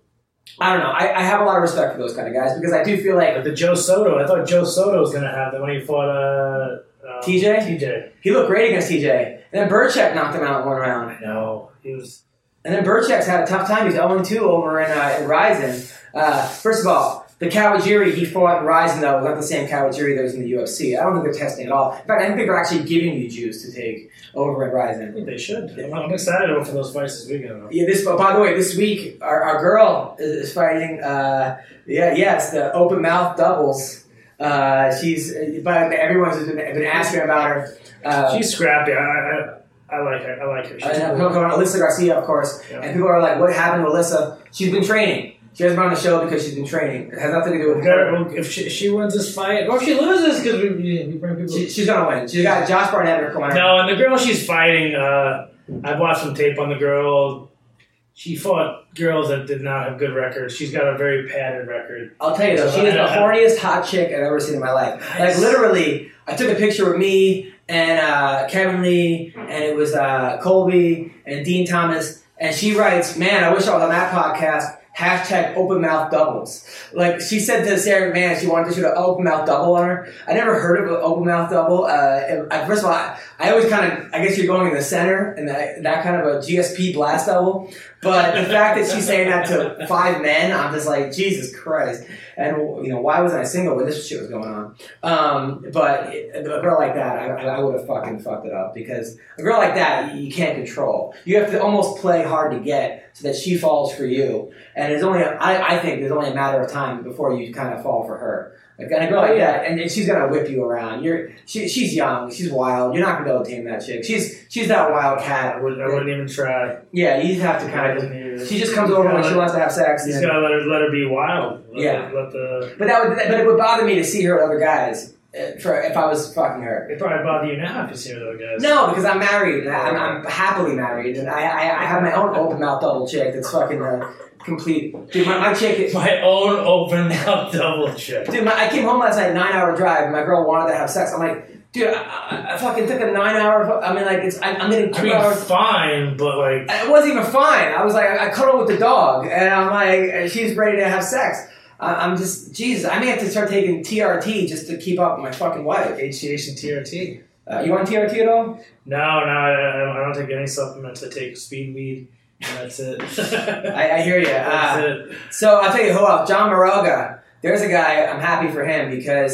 I don't know. I, I have a lot of respect for those kind of guys because I do feel like Like the Joe Soto. I thought Joe Soto was going to have that when he fought uh, uh, T J. T J. He looked great against T J, and then Burchak knocked him out in one round. I know. He was. And then Burchak's had a tough time. He's oh and two over in, uh, in Ryzen. Uh, first of all, the Kawajiri he fought in Ryzen, though, was not the same Kawajiri that was in the U F C. I don't think they're testing at all. In fact, I think they're actually giving you juice to take over at I Ryzen. think they should. I'm, I'm excited for those fights this weekend. Yeah, this. By the way, this week our, our girl is fighting. Uh, yeah, yes, the open mouth doubles. Uh, she's, but everyone's been, been asking about her. Uh, She's scrappy. I, I, I like her. I like her. She's I know, cool. people are Alyssa Garcia, of course, Yeah. and people are like, "What happened to Alyssa? She's been training. She hasn't been on the show because she's been training. It has nothing to do with We gotta- her. well, if she, she wins this fight, or if she loses because we, we we bring people. She, she's gonna win. She's got Josh Barnett in her corner. no, and the girl she's fighting, uh, I've watched some tape on the girl. She fought girls that did not have good records. She's got a very padded record. I'll tell you though, So she is I- the I- horniest hot chick I've ever seen in my life. Like Nice. literally, I took a picture with me and uh, Kevin Lee, and it was uh, Colby and Dean Thomas, and she writes, "Man, I wish I was on that podcast." Hashtag open mouth doubles. Like she said to Sarah McMahon, she wanted to shoot an open mouth double on her. I never heard of an open mouth double. Uh, and, uh, first of all, I, I always kind of, I guess you're going in the center and that, that kind of a G S P blast double. But the fact that she's saying that to five men, I'm just like, Jesus Christ. And, you know, why wasn't I single when this shit was going on? Um, but a girl like that, I, I would have fucking fucked it up because a girl like that, you can't control. You have to almost play hard to get so that she falls for you. And it's only, I, I think there's only a matter of time before you kind of fall for her. Like, and a girl like that, and, and she's gonna whip you around. You're, she, she's young, she's wild. You're not gonna be able to tame that chick. She's, she's that wild cat. I wouldn't, I wouldn't even try. Yeah, you have to kind of. She just comes over when she wants to have sex. You just and- gotta let her let her be wild. Let Yeah. Her, let the. But that would, but it would bother me to see her with other guys. uh, For if I was fucking her. It probably bother you now if you see her though, guys. No, because I'm married. And I'm, I'm happily married, and I, I, I have my own open mouth double chick that's fucking uh, complete. Dude, my, my chick. Is, My own open mouth double check. dude, my, I came home last night, nine hour drive. And my girl wanted to have sex. I'm like, dude, I, I, I fucking took a nine hour. I mean, like, it's. I, I'm getting two I mean, hours. fine, but like. It wasn't even fine. I was like, I, I cuddled with the dog, and I'm like, and she's ready to have sex. I, I'm just, Jesus, I may have to start taking T R T just to keep up with my fucking wife. H G H and T R T. Uh, you on T R T at all? No, no, I, I don't- I don't take any supplements. I take speed weed, and that's it. I, I hear you. That's Uh, it. so I'll tell you who else. John Moraga. There's a guy. I'm happy for him because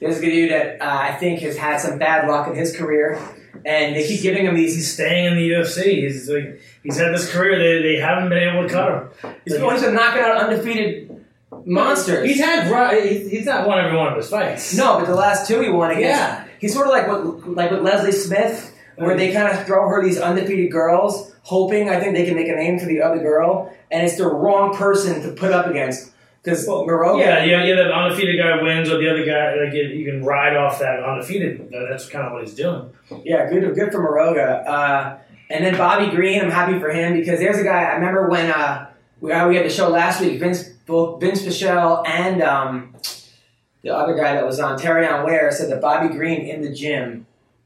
There's a dude that uh, I think has had some bad luck in his career, and they keep giving him these. He's staying in the U F C. He's like he's had this career. They they haven't been able to cut him. He's like, always been knocking out undefeated monsters. He's had he's not won every one of his fights. No, but the last two he won against. Yeah. He's sort of like what like with Leslie Smith, where they kind of throw her these undefeated girls, hoping I think they can make a name for the other girl, and it's the wrong person to put up against. Because Moroga, yeah, yeah, yeah, the undefeated guy wins, or the other guy, like you, you can ride off that undefeated. That's kind of what he's doing. Yeah, good, good for Moroga. Uh, and then Bobby Green, I'm happy for him because there's a guy. I remember when uh, we uh, we had the show last week. Vince, both Vince Pichel and um, the other guy that was on, Terrion Ware, said that Bobby Green in the gym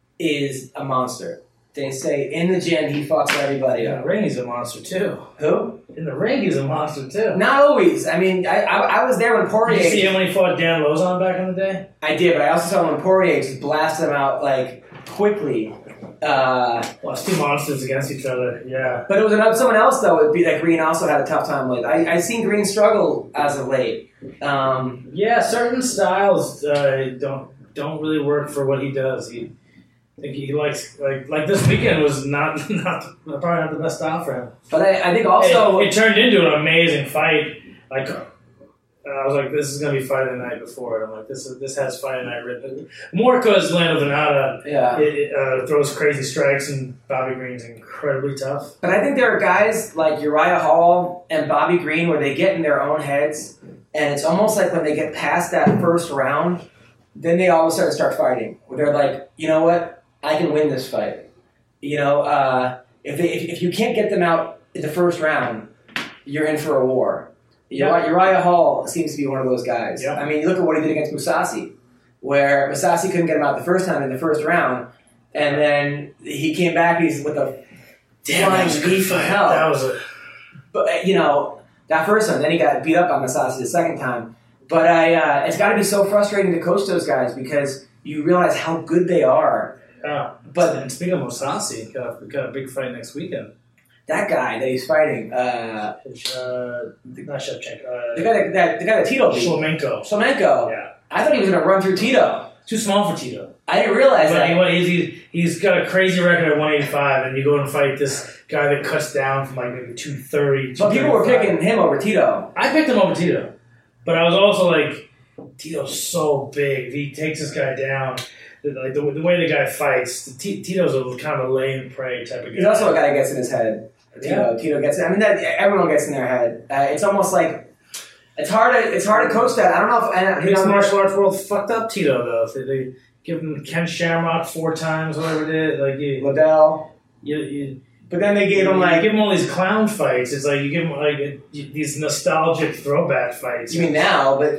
is a monster. They say in the gym he fucks everybody In up. the ring, he's a monster too. Who? In the ring, he's a monster too. Not always. I mean, I I, I was there when Poirier. Did you see him when he fought Dan Lozon back in the day? I did, but I also saw when Poirier just blasted him out like quickly. Uh, Well, it's two monsters against each other. Yeah. but it was another, someone else though. Would be that Green also had a tough time with. I I seen Green struggle as of late. Um, Yeah, certain styles uh, don't don't really work for what he does. He, I think he likes like like this weekend was not not probably not the best style for him. but I, I think also it, it turned into an amazing fight. Like uh, I was like, this is gonna be fight of the night before. And I'm like, this is this has fight of the night written. More because Lando Venata yeah. it, it, uh, throws crazy strikes and Bobby Green's incredibly tough. But I think there are guys like Uriah Hall and Bobby Green where they get in their own heads, and it's almost like when they get past that first round, then they all of a sudden start fighting. Where they're like, you know what? I can win this fight. You know, uh, if, they, if if you can't get them out in the first round, you're in for a war. Yeah. Uriah, Uriah Hall seems to be one of those guys. Yeah. I mean, you look at what he did against Musasi, where Musasi couldn't get him out the first time in the first round, and then he came back he's with a flying knee from hell. That was a But, you know, that first time, then he got beat up by Musasi the second time. But I, uh, it's got to be so frustrating to coach those guys because you realize how good they are. yeah. But And speaking of Mosasi, got a, got a big fight next weekend. that guy that he's fighting, uh, Uh, not Shevchenko. Uh, the guy that, that the guy that Tito beat, Shlemenko. Shlemenko. Yeah. I thought he was going to run through Tito. Too small for Tito. I didn't realize But that. he, what, he's, he's, he's got a crazy record at one eighty-five, and you go and fight this guy that cuts down from like maybe two thirty. But people were picking him over Tito. I picked him over Tito. But I was also like, Tito's so big. If he takes this guy down, like the, the way the guy fights, T, Tito's a kind of a lay and pray type of guy. He's also a guy that gets in his head. Tito, Yeah. Tito gets. I mean, that everyone gets in their head. Uh, it's almost like it's hard to it's hard to coach that. I don't know if and, you Mixed know, martial arts world fucked up Tito though. They, they give him Ken Shamrock four times, whatever it is. Like you, Liddell. you, you But then they gave him you like. give him all these clown fights. It's like you give him like these nostalgic throwback fights. You mean now? But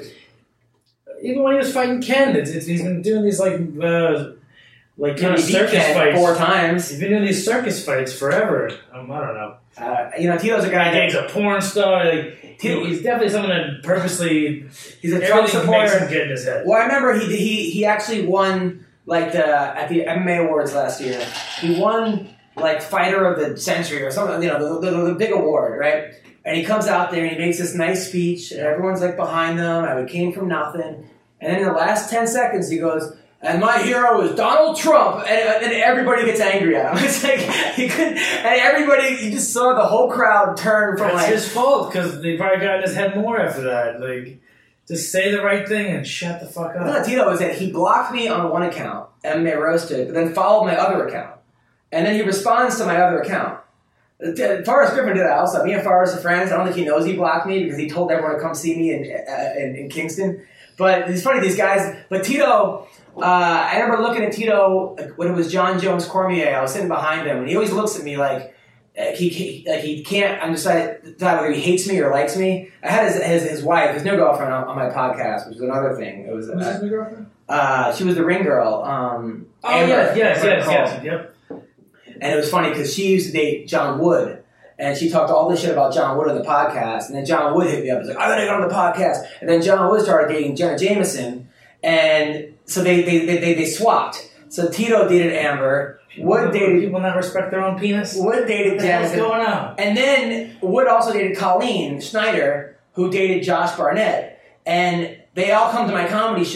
Even when he was fighting Ken, it's, it's, he's been doing these like uh, like kind of he beat circus Ken fights. four times. He's been doing these circus fights forever. Um, I don't know. Uh, you know, Tito's a guy He's that a porn star. Like Tito, he's definitely someone that purposely he's a Trump everything makes him supporter. get in his head. Well, I remember he he he actually won like the at the M M A awards last year. He won like fighter of the century or something. You know, the, the, the big award, right? And he comes out there and he makes this nice speech, and everyone's like behind them. I came from nothing. And then in the last ten seconds, he goes, and my hero is Donald Trump. And, and everybody gets angry at him. It's like, he couldn't, and everybody, you just saw the whole crowd turn from That's like. his fault because they probably got in his head more after that. Like, just say the right thing and shut the fuck No, up. Tito is that he blocked me on one account, M M A Roasted, but then followed my other account. And then he responds to my other account. Forrest Griffin did that also. Me and Forrest are friends. I don't think he knows he blocked me because he told everyone to come see me in, uh, in, in Kingston. But it's funny, these guys. But Tito, uh, I remember looking at Tito when it was John Jones Cormier. I was sitting behind him, and he always looks at me like uh, he, he like he can't decide whether he hates me or likes me. I had his his, his wife, his new girlfriend, on, on my podcast, which was another thing. It was Who's uh, his new girlfriend? uh, she was the ring girl. Um, Oh, Amber, yes, yes, Amber yes, Cole. yes. Yep. And it was funny because she used to date John Wood. And she talked all this shit about John Wood on the podcast. And then John Wood hit me up. He's like, I gotta get on the podcast. And then John Wood started dating Jenna Jameson. And so they they, they, they, they swapped. So Tito dated Amber. Wood dated People not respect their own penis? Wood dated What the hell's Jameson. going on? And then Wood also dated Colleen Schneider, who dated Josh Barnett. And they all come to my comedy show.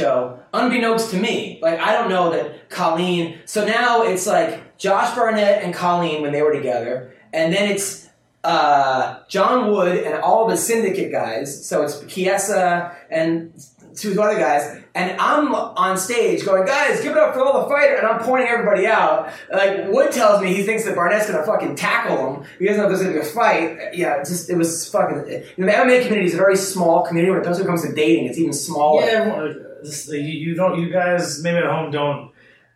unbeknownst to me, like I don't know that Colleen. So now it's like Josh Barnett and Colleen when they were together, and then it's uh, John Wood and all of the syndicate guys. So it's Chiesa and two other guys, and I'm on stage going, guys, give it up for all the fighter, and I'm pointing everybody out. Like Wood tells me he thinks that Barnett's gonna fucking tackle him. He doesn't know if there's gonna be a fight. Yeah, it's just it was fucking. You know, the M M A community is a very small community. When it comes to dating, it's even smaller. Yeah, well, this, you, you don't. You guys maybe at home don't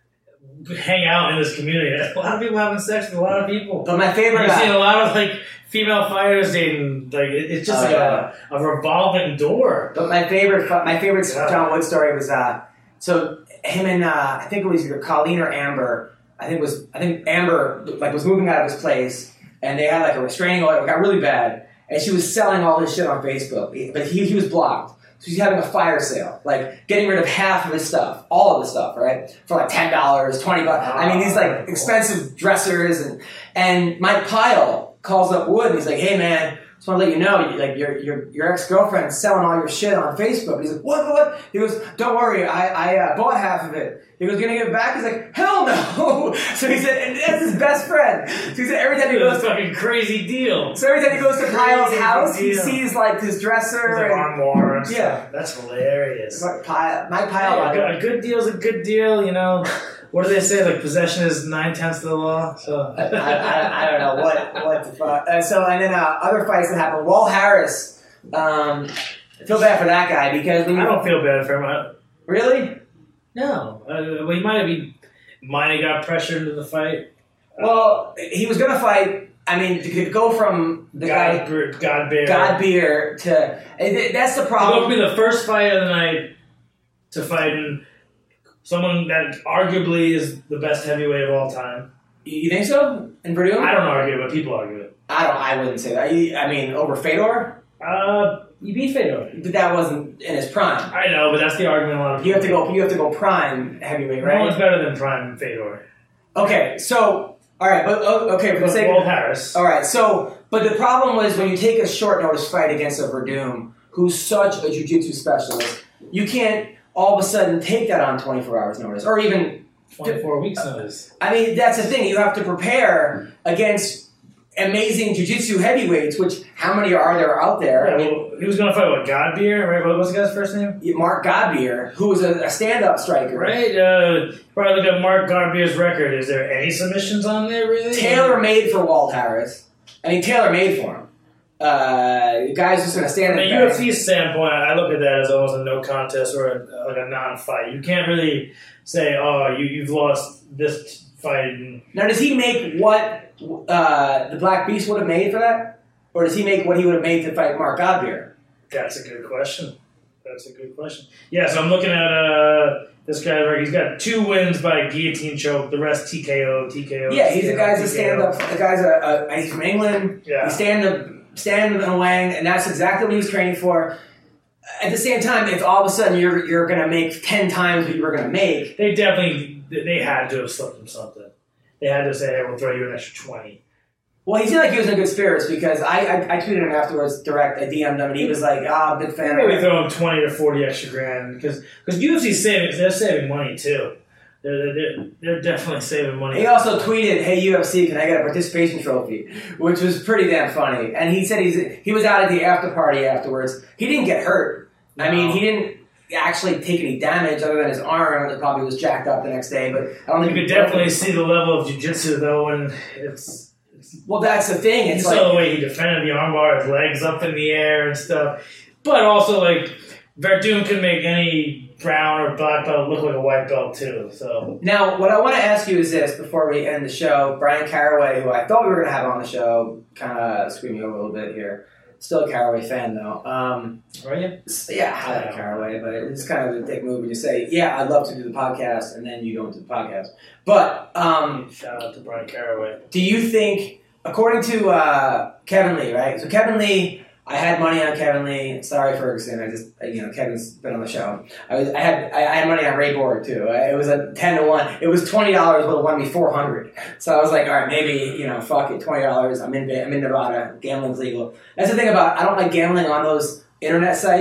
hang out in this community. A lot of people having sex with a lot of people. But my favorite, I've seen a lot of like female fighters dating. Like it, it's just Oh, like yeah. a, a revolving door. But my favorite, my favorite Yeah. John Wood story was uh, so him and uh, I think it was either Colleen or Amber. I think it was I think Amber like was moving out of his place, and they had like a restraining order. It got really bad, and she was selling all this shit on Facebook, but he he was blocked. So he's having a fire sale, like getting rid of half of his stuff, all of his stuff, right, for like ten dollars, twenty bucks. I mean, these like expensive dressers, and and Mike Pyle calls up Wood, and he's like, "Hey man, just want to let you know, you, like your your your ex girlfriend's selling all your shit on Facebook." He's like, "What? What?" He goes, "Don't worry, I I uh, bought half of it." He goes, "You're gonna give it back?" He's like, "Hell no!" So he said, and that's his best friend. So he said every time he It was goes a to fucking crazy deal. so every time he goes to Pyle's Crazy house, he deal. sees like his dresser Like and armoire and Yeah. stuff. That's hilarious. Mike Pyle. Mike Hey, Pyle. a, good, a good deal's a good deal, you know. What do they say? Like possession is nine tenths of the law. So I, I, I don't know what what the fuck. Uh, so and then uh, other fights that happened. Walt Harris. Um, I feel bad for that guy because when I you don't feel bad for him. I, really. no, uh, well, he might have been. Might have got pressured into the fight. Well, he was gonna fight. I mean, to go from the guy God, God bear. God Beer to and th- that's the It problem. would be the first fight of the night to fighting someone that arguably is the best heavyweight of all time. You think so? In Purdue? I don't argue it, but people argue it. I don't. I wouldn't say that. I, I mean, over Fedor, Uh, you beat Fedor. but that wasn't in his prime. I know, but that's the argument a lot of people You have to go. You have to go prime heavyweight, No one's right? better than Prime Fedor. Okay, so all right, but oh, okay for the sake Walt of Harris. all right. So, but the problem was when you take a short notice fight against a Verdum, who's such a jiu-jitsu specialist, you can't all of a sudden take that on twenty-four hours notice, or even. twenty-four weeks notice. I mean, that's the thing. You have to prepare against amazing jiu-jitsu heavyweights. Which how many are there out there? Yeah, I mean, well, he was going to fight what Godbeer, right? What was the guy's first name? Mark Godbeer, who was a, a stand-up striker, Right. Uh, probably look at Mark Godbeer's record. Is there any submissions on there really? Tailor made for Walt Harris. I mean, tailor made for him. Uh, the guy's just gonna stand From in a the U back. F C standpoint, I look at that as almost a no contest or a, like a non-fight. You can't really say, "Oh, you you've lost this fight." And Now, does he make what uh, the Black Beast would have made for that, or does he make what he would have made to fight Mark Godbeer? that's a good question. That's a good question. Yeah, so I'm looking at uh, this guy. Right, he's got two wins by guillotine choke. The rest T K O, T K O. Yeah, he's a T K O, guy's a T K O. stand-up. The guy's a, a he's from England. Yeah. He's stand-up, stand in Wang, and that's exactly what he was training for. At the same time, if all of a sudden you're you're gonna make ten times what you were gonna make, They definitely they had to have slipped him something. They had to say, "Hey, we'll throw you an extra twenty." well, he seemed like he was in good spirits because I I, I tweeted him afterwards, direct, I D M'd him, and he was like, "Ah, big fan." Maybe of throw him twenty to forty extra grand because because U F C's saving they're saving money too. They're they're they're definitely saving money. He also tweeted, "Hey U F C, can I get a participation trophy?" Which was pretty damn funny. And he said he's he was out at the after party afterwards. He didn't get hurt. I mean, he didn't actually take any damage other than his arm. It probably was jacked up the next day. But I don't You think could definitely see the level of jiu-jitsu though, and it's. Well, that's the thing. You It's saw like the way he defended the armbar, his legs up in the air and stuff. But also, like, Verdun can make any brown or black belt look like a white belt, too. So now, what I want to ask you is this before we end the show. Brian Caraway, who I thought we were going to have on the show, kind of screwed me over a little bit here. Still a Caraway fan, though. Um, are you? Yeah, I like Caraway, but it's kind of a dick move when you say, yeah, I'd love to do the podcast, and then you don't do the podcast. But um, Shout out to Brian Caraway. do you think, according to uh, Kevin Lee, right? So Kevin Lee, I had money on Kevin Lee. Sorry, Ferguson. I just, you know, Kevin's been on the show. I was, I had, I had money on Ray Borg too. It was a ten to one. It was twenty dollars, but it won me four hundred. So I was like, all right, maybe, you know, fuck it, twenty dollars. I'm in, I'm in Nevada. Gambling's legal. That's the thing about, I don't like gambling on those internet sites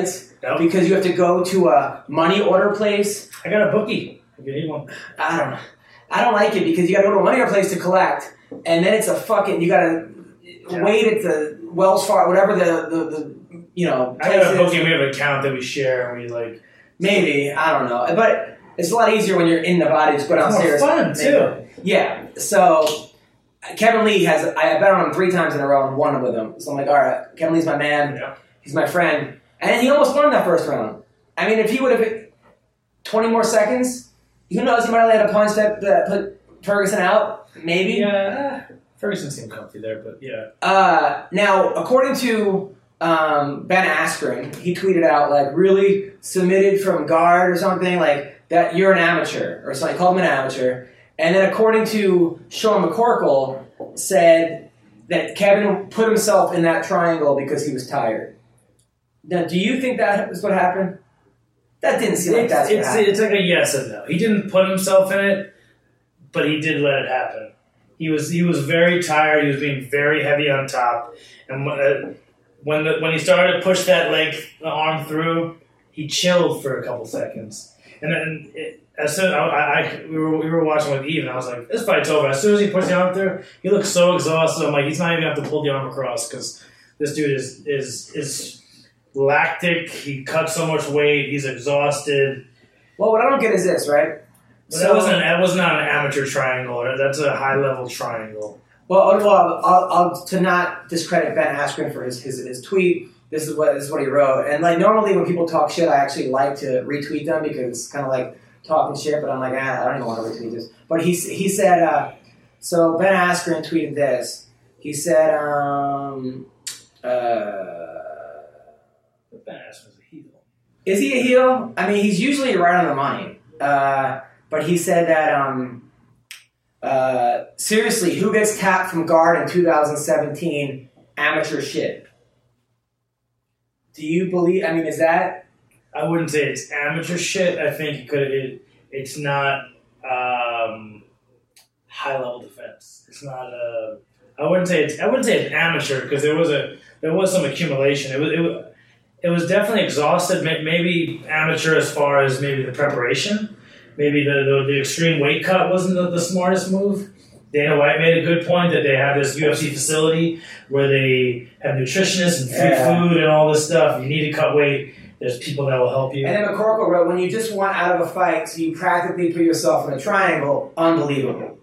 Nope. because you have to go to a money order place. I got a bookie. If you need one. I don't know. I don't like it because you got to go to a money order place to collect, and then it's a fucking you got to Yeah. wait at the Wells Fargo, whatever the the, the you know. I got a place bookie. is. We have an account that we share, and we like. Maybe I don't know, but it's a lot easier when you're in Nevada. Just go It's more downstairs. fun too. Yeah. So Kevin Lee has. I bet on him three times in a row and won with him. So I'm like, all right, Kevin Lee's my man. Yeah. He's my friend, and he almost won that first round. I mean, if he would have hit twenty more seconds, who knows? He might have had a punch that, that put Ferguson out. Maybe. Yeah. Ferguson seemed comfy there, but yeah. Uh, now, according to um, Ben Askren, he tweeted out like really submitted from guard or something like that. You're an amateur or something. He called him an amateur. And then according to Sean McCorkle, said that Kevin put himself in that triangle because he was tired. Now, do you think that was what happened? That didn't seem like It's, that's what it's, happened. it's like a yes and no. He didn't put himself in it, but he did let it happen. He was he was very tired. He was being very heavy on top, and when uh, when, the, when he started to push that leg the arm through, he chilled for a couple seconds. And then it, as soon I, I we were we were watching with Eve, and I was like, "This fight's over." As soon as he pushed the arm through, he looked so exhausted. I'm like, he's not even gonna have to pull the arm across because this dude is is is lactic. He cut so much weight. He's exhausted. Well, what I don't get is this, right? But that wasn't that was not an amateur triangle. That's a high level triangle. Well, well I'll, I'll, to not discredit Ben Askren for his, his, his tweet, this is what this is what he wrote. And like normally when people talk shit, I actually like to retweet them because it's kind of like talking shit. But I'm like, ah, I don't even want to retweet this. But he he said, uh, so Ben Askren tweeted this. He said, um, uh, Ben Askren's a heel. is he a heel? I mean, he's usually right on the money. Uh, but he said that. Um, Uh, seriously, who gets tapped from guard in two thousand seventeen? Amateur shit. Do you believe? I mean, is that? I wouldn't say it's amateur shit. I think it could. It, it's not um, high level defense. It's not. Uh, I wouldn't say it's. I wouldn't say it's amateur because there was a there was some accumulation. It was. It was, it was definitely exhausted. Maybe amateur as far as maybe the preparation. Maybe the, the, the extreme weight cut wasn't the, the smartest move. Dana White made a good point that they have this U F C facility where they have nutritionists and free Yeah. food and all this stuff. You need to cut weight. There's people that will help you. And then McCorkle wrote, when you just want out of a fight, so you practically put yourself in a triangle, unbelievable.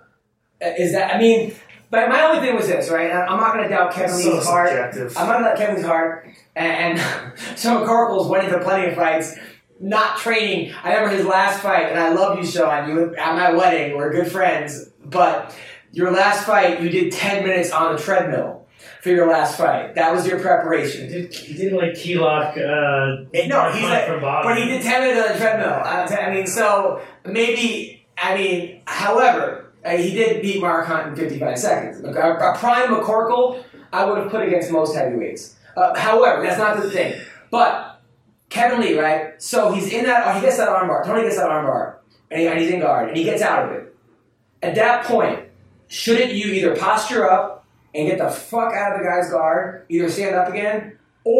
Is that, I mean, but my only thing was this, right? I'm not going to doubt Kevin So Lee's heart. subjective. I'm not going to doubt Kevin Lee's heart. And, and so McCorkle's went into plenty of fights. Not training. I remember his last fight, and I love you, Sean. You were at my wedding. We're good friends. But your last fight, you did ten minutes on the treadmill for your last fight. That was your preparation. He did, he did like key lock. Uh, No, he's like, from bottom. but he did ten minutes on the treadmill. I mean, so maybe, I mean, however, uh, he did beat Mark Hunt in fifty-five seconds. A, a prime McCorkle, I would have put against most heavyweights. Uh, however, that's not the thing. But Kevin Lee, right? So he's in that, he gets that armbar. Tony gets that armbar, and, he, and he's in guard, and he gets out of it. At that point, shouldn't you either posture up and get the fuck out of the guy's guard, either stand up again,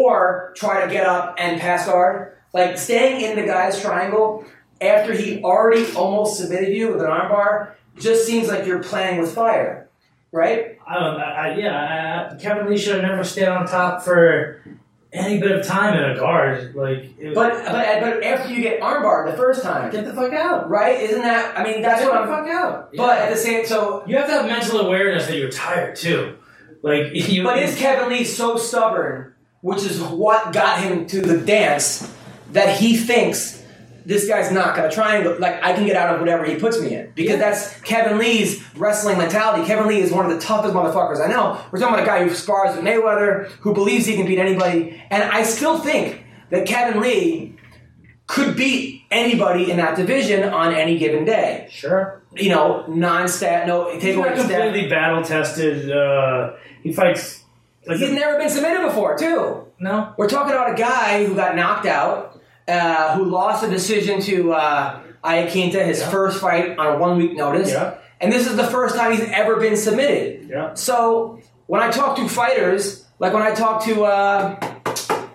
or try to get up and pass guard? Like, staying in the guy's triangle after he already almost submitted you with an armbar just seems like you're playing with fire, right? I don't. I, I, yeah, I, Kevin Lee should have never stayed on top for any bit of time in a guard. Like, it, But but but after you get armbarred the first time, get the fuck out. right? Isn't that? I mean, that's Get what the I'm. fuck out. But Yeah. at the same, so. You have to have mental awareness that you're tired too. Like, you. But is Kevin Lee so stubborn, which is what got him to the dance, that he thinks this guy's not going to triangle? Like, I can get out of whatever he puts me in, because Yeah. that's Kevin Lee's wrestling mentality. Kevin Lee is one of the toughest motherfuckers I know. We're talking about a guy who spars with Mayweather, who believes he can beat anybody, and I still think that Kevin Lee could beat anybody in that division on any given day. Sure. You know, non-stat, no take He's away not the stat. completely battle tested. Uh, he fights. Like He's never been submitted before, too. no. We're talking about a guy who got knocked out, uh, who lost a decision to uh, Iaquinta, his Yeah. first fight on a one-week notice. Yeah. And this is the first time he's ever been submitted. Yeah. So when I talk to fighters, like when I talk to, uh,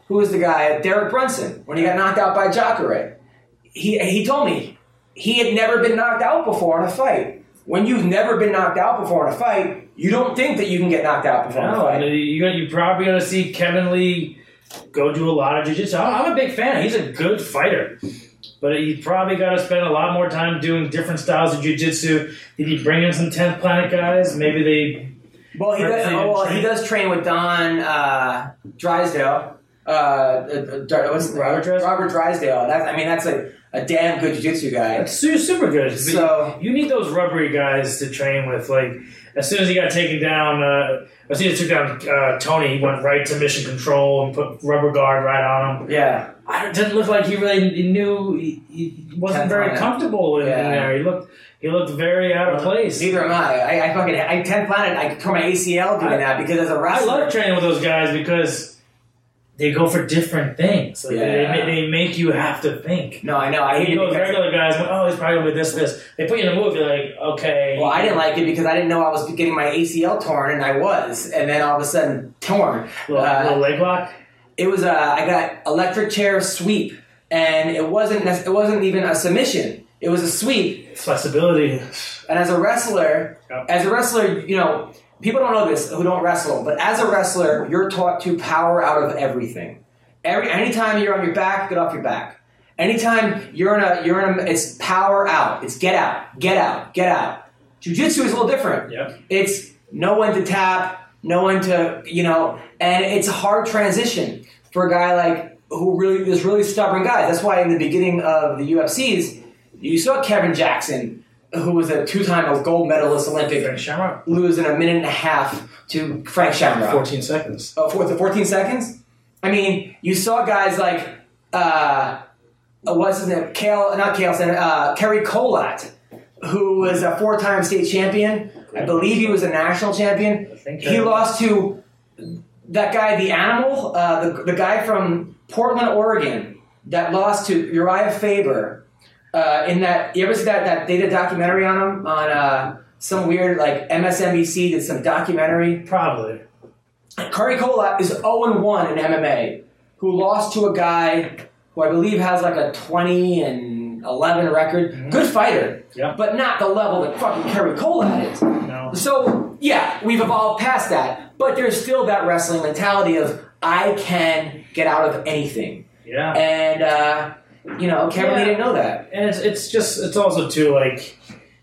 who was the guy, Derek Brunson, when he got knocked out by Jacare. He he told me he had never been knocked out before in a fight. When you've never been knocked out before in a fight, you don't think that you can get knocked out before in a No, fight. you you probably going to see Kevin Lee go do a lot of jiu-jitsu. I'm a big fan. He's a good fighter. But he probably got to spend a lot more time doing different styles of jiu-jitsu. Did he bring in some tenth Planet guys? Maybe they... Well, he does, oh, well, he does train with Don uh, Drysdale. Uh, uh, what's the, Robert Drysdale? Robert Drysdale. That's, I mean, that's a, a damn good jiu-jitsu guy. That's su- super good. So you need those rubbery guys to train with. Like, as soon as he got taken down, uh, as soon as he took down uh, Tony, he went right to mission control and put rubber guard right on him. Yeah. I, it didn't look like he really he knew he, he wasn't Tenth very Planet. comfortable in, Yeah. in there. He looked he looked very out of place. Neither am I. I, I fucking I tenth Planet. I tore my A C L doing I- that because as a I wrestler, love training with those guys because they go for different things. Like, Yeah. they, they make you have to think. No, I know. I hate You it know, because, regular guys, oh, he's probably going to be this, this. They put you in a move, you're like, okay. well, I didn't like it because I didn't know I was getting my A C L torn, and I was, and then all of a sudden torn. Little, Uh, little leg lock. It was uh, I got electric chair sweep, and it wasn't nec- it wasn't even a submission. It was a sweep. Flexibility. And as a wrestler, Yep. as a wrestler, you know, people don't know this who don't wrestle, but as a wrestler, you're taught to power out of everything. Every anytime you're on your back, get off your back. Anytime you're in a you're in a it's power out. It's get out, get out, get out. Jiu-jitsu is a little different. Yep. It's know when to tap, know when to, you know, and it's a hard transition for a guy like who really is really stubborn guys. That's why in the beginning of the U F Cs, you saw Kevin Jackson, who was a two-time gold medalist Olympic, Frank Shamrock. lose in a minute and a half to Frank Shamrock. fourteen seconds. Oh, for the fourteen seconds? I mean, you saw guys like, uh, what's his name? Kale, not Kale, uh, Kerry Colat, who was a four-time state champion. I believe he was a national champion. I think He that- lost to that guy, the animal, uh, the, the guy from Portland, Oregon, that lost to Uriah Faber. Uh, in that, you ever see that, that they did a documentary on him? On uh, some weird, like, M S N B C did some documentary. Probably. Curry Colat is oh and one in M M A, who lost to a guy who I believe has like a twenty and eleven record. Mm-hmm. Good fighter, Yeah. but not the level that fucking Curry Colat is. No. So, yeah, we've evolved past that, but there's still that wrestling mentality of I can get out of anything. Yeah. And, uh, you know, Kevin Yeah. Lee didn't know that. And it's it's just it's also too like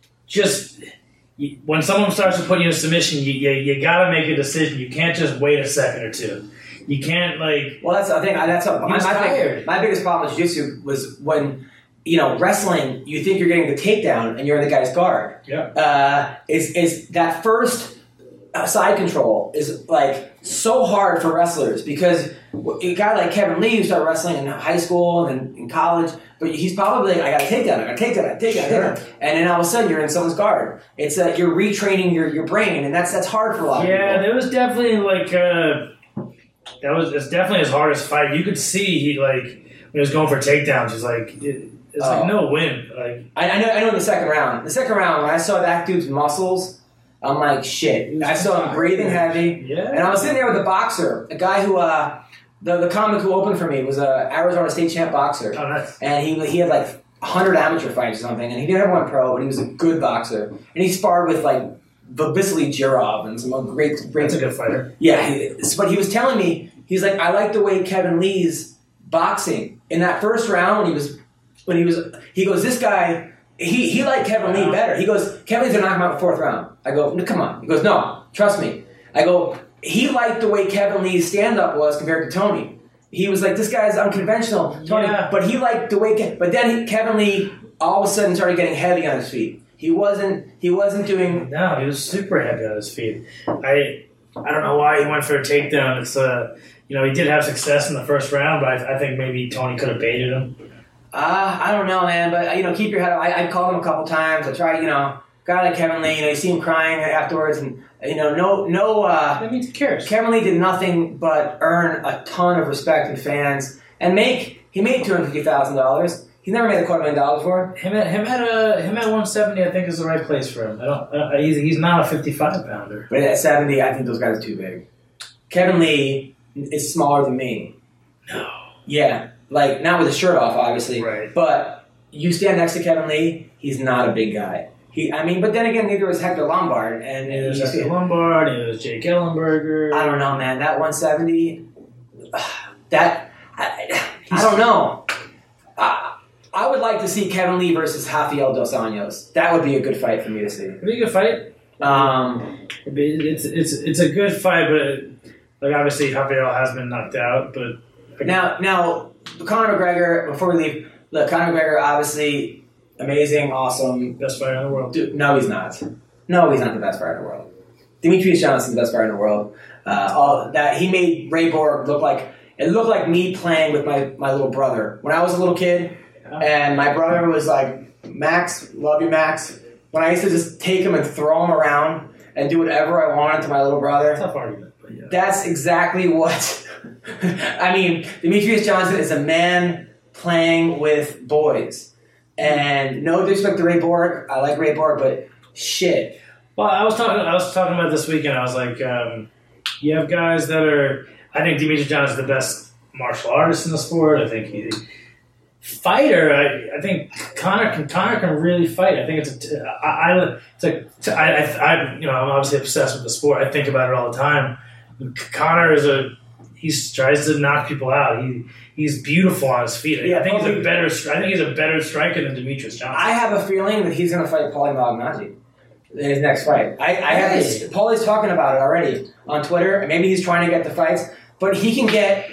just you, when someone starts to put you in a submission, you, you you gotta make a decision. You can't just wait a second or two. You can't like Well, that's I think that's a, my, was my, tired. big, my biggest problem with jiu-jitsu was when, you know, wrestling, you think you're getting the takedown and you're in the guy's guard. yeah Uh, is is that first uh, side control is like so hard for wrestlers because a guy like Kevin Lee who started wrestling in high school and in college, but he's probably like, I got to take down, I got to take down, I got to take down, Sure. take down, and then all of a sudden you're in someone's guard. It's uh, you're retraining your, your brain, and that's that's hard for a lot of yeah. people. There was definitely like uh, that was it's definitely his hardest fight. You could see he like when he was going for takedowns. He's like it, it's Oh. like no win. Like I, I know. I know. In the second round, the second round, when I saw that dude's muscles, I'm like, shit. I saw him breathing heavy, yeah. and I was sitting there with a boxer, a guy who, uh, the the comic who opened for me was a Arizona State champ boxer, Oh, nice. and he he had like one hundred amateur fights or something, and he didn't have one pro, but he was a good boxer, and he sparred with like Vasily Jirov and some great great. That's a good fighter. Yeah, he, but he was telling me, he's like, I like the way Kevin Lee's boxing in that first round when he was when he was he goes, this guy. He he liked Kevin Lee better. He goes, Kevin Lee's gonna knock him out in the fourth round. I go, no, come on. He goes, no, trust me. I go, he liked the way Kevin Lee's stand-up was compared to Tony. He was like, this guy's unconventional, Tony. Yeah. But he liked the way, Ke- but then he, Kevin Lee all of a sudden started getting heavy on his feet. He wasn't he wasn't doing. No, he was super heavy on his feet. I I don't know why he went for a takedown. It's uh you know he did have success in the first round, but I, I think maybe Tony could have baited him. Uh, I don't know, man. But you know, keep your head up. I, I called him a couple times. I tried, you know, guy like Kevin Lee. You know, you see him crying afterwards, and you know, no, no. Uh, I mean, who cares? Kevin Lee did nothing but earn a ton of respect and fans, and make he made two hundred fifty thousand dollars. He's never made a quarter million dollars before. Him at him at uh, him at one seventy, I think is the right place for him. I don't. Uh, he's he's not a fifty-five pounder. But at seventy, I think those guys are too big. Kevin Lee is smaller than me. Yeah, like not with his shirt off, obviously. Right. But you stand next to Kevin Lee, he's not a big guy. He, I mean, but then again, neither was Hector Lombard, and And there's you Hector see- Lombard, and there's Jake Ellenberger. I don't know, man. That one seventy, that I, I don't know. I, I would like to see Kevin Lee versus Rafael Dos Anjos. That would be a good fight for me to see. It'd be a good fight. Um, It'd be- It's it's it's a good fight, but like obviously Rafael has been knocked out. But now, now Conor McGregor. Before we leave, look, Conor McGregor, obviously amazing, awesome. best fighter in the world. Dude, no, he's not. No, he's not the best fighter in the world. Demetrius Johnson's the best fighter in the world. Uh, all that he made Ray Borg look like it looked like me playing with my, my little brother when I was a little kid, Yeah. and my brother was like, "Max, love you, Max." When I used to just take him and throw him around and do whatever I wanted to my little brother. Tough argument, but yeah. That's exactly what. I mean, Demetrius Johnson is a man playing with boys, and no disrespect to Ray Borg. I like Ray Borg, but shit. Well, I was talking. I was talking about this weekend. I was like, um, you have guys that are. I think Demetrius Johnson's the best martial artist in the sport. I think he fighter. I, I think Conor can Conor can really fight. I think it's a. I, I it's a. I, I, I you know I'm obviously obsessed with the sport. I think about it all the time. Conor is a. He tries to knock people out. He he's beautiful on his feet. Yeah, I think he's probably- a better. I think he's a better striker than Demetrius Johnson. I have a feeling that he's going to fight Paulie Malignaggi in his next fight. I, I have this, Paulie's talking about it already on Twitter, and maybe he's trying to get the fights, but he can get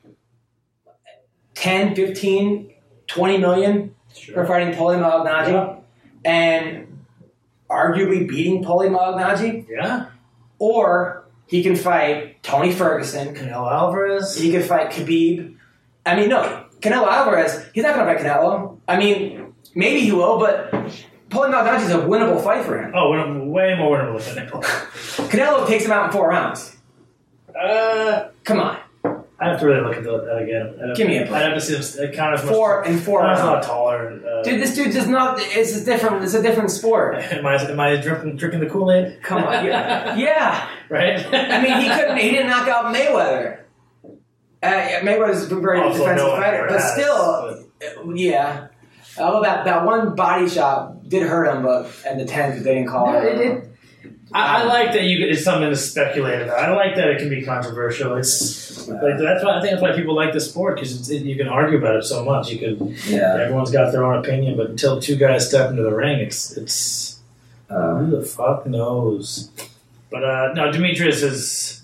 ten, fifteen, twenty million for fighting Paulie Malignaggi, Yeah. and arguably beating Paulie Malignaggi, Yeah. or he can fight Tony Ferguson. Canelo Alvarez. He could fight Khabib. I mean, no, Canelo Alvarez, he's not going to fight Canelo. I mean, maybe he will, but Paulie Malignaggi is a winnable fight for him. Oh, winnable, way more winnable than Canelo. Canelo takes him out in four rounds. Uh, Come on. I have to really look at that again. I'd have, Give me a break. I'd have to see him. Kind of Four and four Connor's a lot rounds. taller. Uh, Dude, this dude does not, it's a different, it's a different sport. am I am I drinking, drinking the Kool-Aid? Come on. Yeah. Yeah. Right. I mean, he couldn't, he didn't knock out Mayweather. Uh, Mayweather's a very Also, defensive no one fighter, ever but has, still, but- yeah. Although that, that one body shot did hurt him, but and the tenth they didn't call No, it. it- it- I, I like that you. It's something to speculate about. I like that it can be controversial. It's like that's why I think that's why people like the sport because it, you can argue about it so much. You can. Yeah. Everyone's got their own opinion, but until two guys step into the ring, it's it's Uh, who the fuck knows. But uh, no, Demetrius is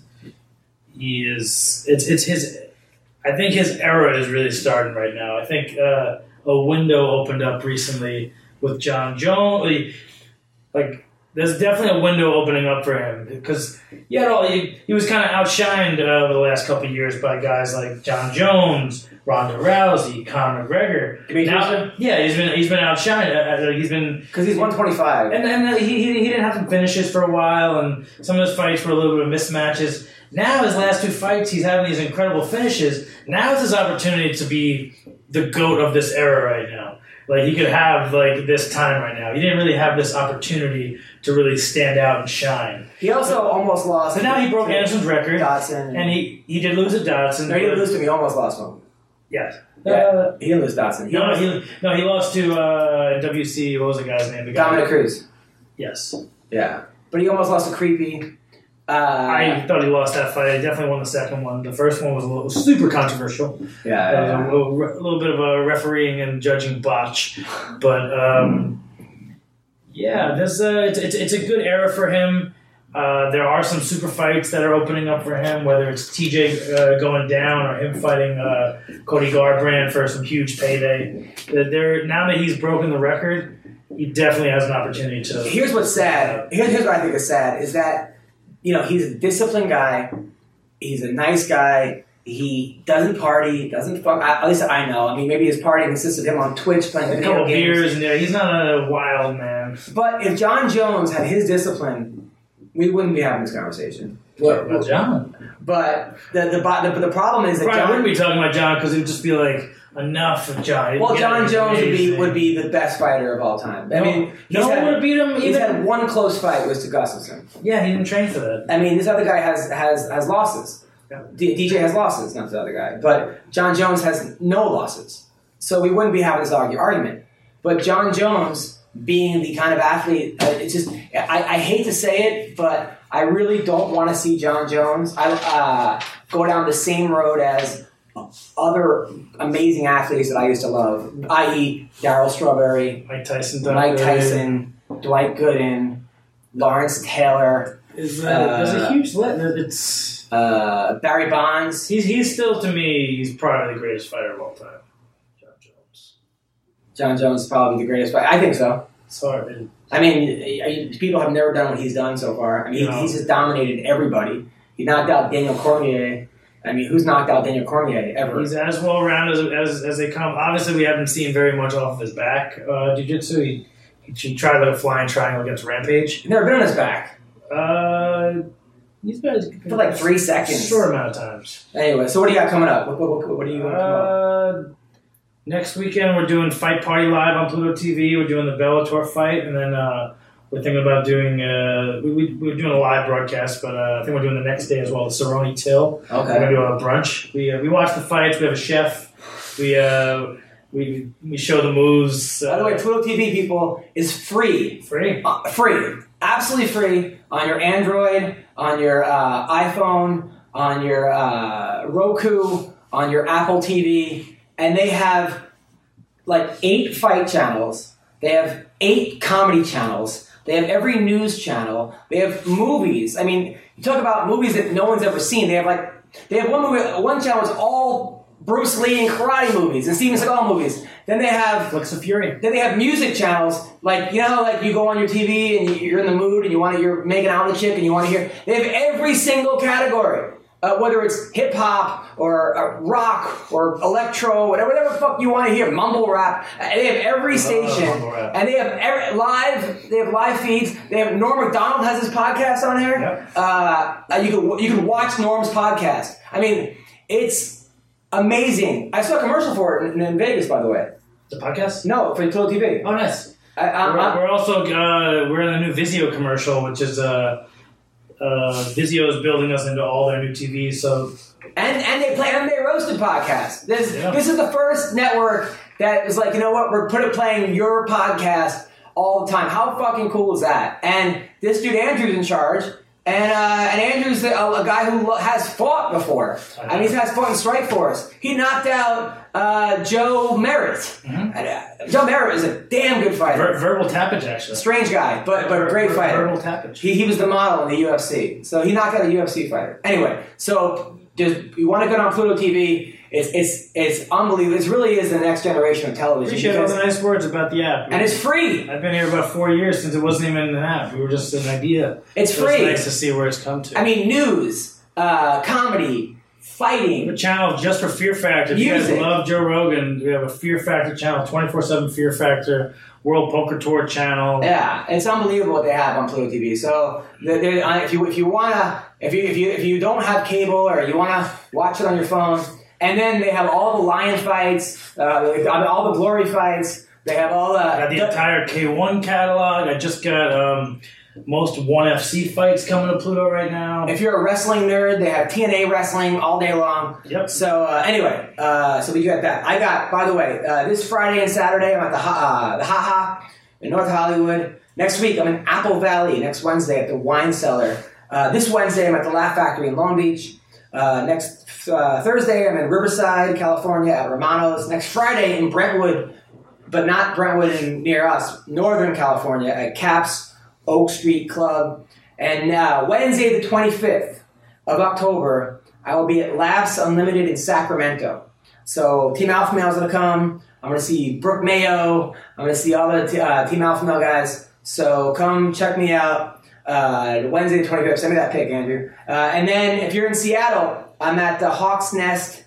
he is it's it's his. I think his era is really starting right now. I think uh, a window opened up recently with John Jones. Like. There's definitely a window opening up for him because he had all he, he was kind of outshined uh, over the last couple of years by guys like John Jones, Ronda Rousey, Conor McGregor. Demetrius? Now, yeah, he's been he's been outshined. Uh, he's been Because he's one twenty-five. and and he, he he didn't have some finishes for a while, and some of his fights were a little bit of mismatches. Now his last two fights, he's having these incredible finishes. Now is his opportunity to be the GOAT of this era right now. Like he could have like this time right now. He didn't really have this opportunity to really stand out and shine. He also almost lost. So now he broke to Anderson's record, Dotson. and he, he did lose at Dotson. No, he didn't lose to him. He almost lost to him. Yes. Yeah. Uh, He didn't lose Dotson. He no, almost, he, no, he lost to uh, W C. What was the guy's name? The guy. Dominic Cruz. Yes. Yeah. But he almost lost to Creepy. Uh, I thought he lost that fight. He definitely won the second one. The first one was a little super controversial. yeah. That was yeah. a little, a little bit of a refereeing and judging botch, but um, yeah, there's a, it's, it's it's a good era for him. Uh, there are some super fights that are opening up for him, whether it's T J uh, going down or him fighting uh, Cody Garbrandt for some huge payday. There, now that he's broken the record, he definitely has an opportunity to. Here's what's sad. Here's, here's what I think is sad is that, you know, he's a disciplined guy. He's a nice guy. He doesn't party. Doesn't fuck. At least I know. I mean, maybe his party consists of him on Twitch playing A video couple games. beers, and yeah, he's not a wild man. But if John Jones had his discipline, we wouldn't be having this conversation. What about John? But the the the, the problem is that Probably John. wouldn't be talking about John because it would just be like enough of John. Well, Yeah, John he's Jones would be amazing. would be the best fighter of all time. I No, mean, he's no one had, would beat him he's even. had one close fight was to Gustafsson. Yeah, he didn't train for that. I mean, this other guy has has has losses. Yeah. D- DJ has losses, not the other guy. But John Jones has no losses. So we wouldn't be having this argue- argument. But John Jones, being the kind of athlete, uh, it's just, I, I hate to say it, but I really don't want to see John Jones I, uh, go down the same road as other amazing athletes that I used to love, that is. Darryl Strawberry, Mike Tyson, Mike Tyson, Dwight Gooden, Lawrence Taylor. Is uh, there's a huge let. It's uh, Barry Bonds. He's he's still to me. He's probably the greatest fighter of all time. John Jones. John Jones is probably the greatest fighter. I think so. It's hard. Man. I mean, people have never done what he's done so far. I mean, no. he's just dominated everybody. He knocked out Daniel Cormier. I mean, who's knocked out Daniel Cormier ever? He's as well rounded as, as as they come. Obviously, we haven't seen very much off of his back uh, jiu-jitsu. He, he tried like a flying triangle against Rampage. He's never been on his back. Uh, he's been for like three seconds. Short amount of times. Anyway, so what do you got coming up? What, what, what, what are you going to come up? Uh, next weekend, we're doing Fight Party Live on Pluto T V. We're doing the Bellator fight, and then uh, we're thinking about doing. Uh, we, we, we're doing a live broadcast, but uh, I think we're doing the next day as well. The Cerrone Till. Okay. We're gonna do a brunch. We uh, we watch the fights. We have a chef. We uh, we we show the moves. Uh, By the way, Pluto T V, people, is free. Free. Uh, free. Absolutely free on your Android, on your uh, iPhone, on your uh, Roku, on your Apple T V, and they have like eight fight channels. They have eight comedy channels. They have every news channel. They have movies. I mean, you talk about movies that no one's ever seen. They have like they have one movie. One channel is all Bruce Lee and karate movies and Steven Seagal movies. Then they have Flicks of Fury. Then they have music channels, like, you know, like you go on your T V and you're in the mood and you want to, you're making out with a chick and you want to hear. They have every single category, uh, whether it's hip hop or uh, rock or electro, whatever, whatever the fuck you want to hear, mumble rap. Uh, they have every station, and they have every, live. They have live feeds. They have Norm Macdonald has his podcast on here. Yep. Uh, you can you can watch Norm's podcast. I mean, it's amazing. I saw a commercial for it in, in Vegas, by the way. The podcast? No, for Pluto T V. Oh, nice. I, I, we're, I, we're also uh, we're in a new Vizio commercial, which is uh, uh, Vizio is building us into all their new T Vs. So and and they play M M A Roasted podcast. This yeah. this is the first network that is like, you know what, we're put it playing your podcast all the time. How fucking cool is that? And this dude Andrew's in charge. And uh, and Andrew's a, a guy who has fought before. I mean, he has fought in Strikeforce. He knocked out uh, Joe Merritt. Mm-hmm. And, uh, Joe Merritt is a damn good fighter. Ver- verbal tappage, actually. Strange guy, but but a great Ver- fighter. Verbal tappage. He he was the model in the U F C, so he knocked out a U F C fighter. Anyway, so just you want to go on Pluto T V? It's it's it's unbelievable. It really is the next generation of television. Appreciate all the nice words about the app. And it's free. I've been here about four years since it wasn't even an app. We were just an idea. It's so free. It's nice to see where it's come to. I mean, news, uh, comedy, fighting. A channel just for Fear Factor. If Music. you guys love Joe Rogan, we have a Fear Factor channel, twenty-four seven Fear Factor, World Poker Tour channel. Yeah, it's unbelievable what they have on Pluto T V. So they're, they're, uh, if you if you wanna if you if you if you don't have cable or you wanna watch it on your phone. And then they have all the lion fights, uh, all the glory fights. They have all the... I got the, the entire K one catalog. I just got um, most one F C fights coming to Pluto right now. If you're a wrestling nerd, they have T N A wrestling all day long. Yep. So uh, anyway, uh, so we got that. I got, by the way, uh, this Friday and Saturday, I'm at the Ha uh, the Ha Ha in North Hollywood. Next week, I'm in Apple Valley. Next Wednesday at the Wine Cellar. Uh, this Wednesday, I'm at the Laugh Factory in Long Beach. Uh, next uh, Thursday, I'm in Riverside, California at Romano's. Next Friday in Brentwood, but not Brentwood in, near us, Northern California at Caps Oak Street Club. And uh, Wednesday the twenty-fifth of October, I will be at Laughs Unlimited in Sacramento. So Team Alpha Male is going to come. I'm going to see Brooke Mayo. I'm going to see all the t- uh, Team Alpha Male guys. So come check me out. Uh, Wednesday the twenty-fifth. Send me that pic, Andrew. Uh, and then if you're in Seattle, I'm at the Hawk's Nest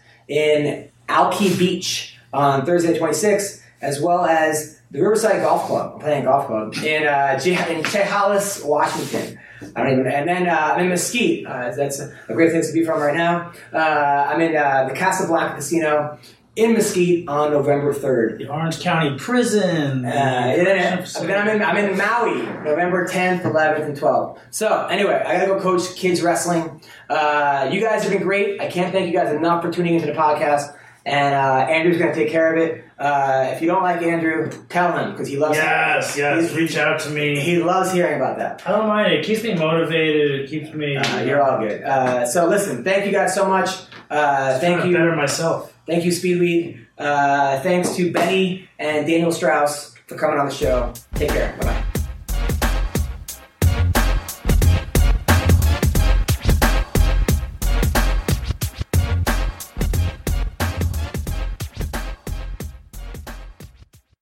in Alki Beach on Thursday the twenty-sixth, as well as the Riverside Golf Club. I'm playing a golf club in uh, G- in Chehalis, Washington. I don't even. And then uh, I'm in Mesquite. Uh, that's a, a great place to be from right now. Uh, I'm in uh, the Casablanca Casino in Mesquite on November third. The Orange County Prison. Uh, yeah, then I'm in, I'm in Maui, November tenth, eleventh, and twelfth. So, anyway, I gotta go coach kids wrestling. Uh, you guys have been great. I can't thank you guys enough for tuning into the podcast. And uh, Andrew's gonna take care of it. Uh, if you don't like Andrew, tell him because he loves. Yes, hearing yes. Reach out to me. He loves hearing about that. I don't mind. It keeps me motivated. It keeps me. Uh, you're all good. Uh, so listen, thank you guys so much. Uh, thank you. Better myself. Thank you, Speedweed. Uh, thanks to Benny and Daniel Strauss for coming on the show. Take care. Bye bye.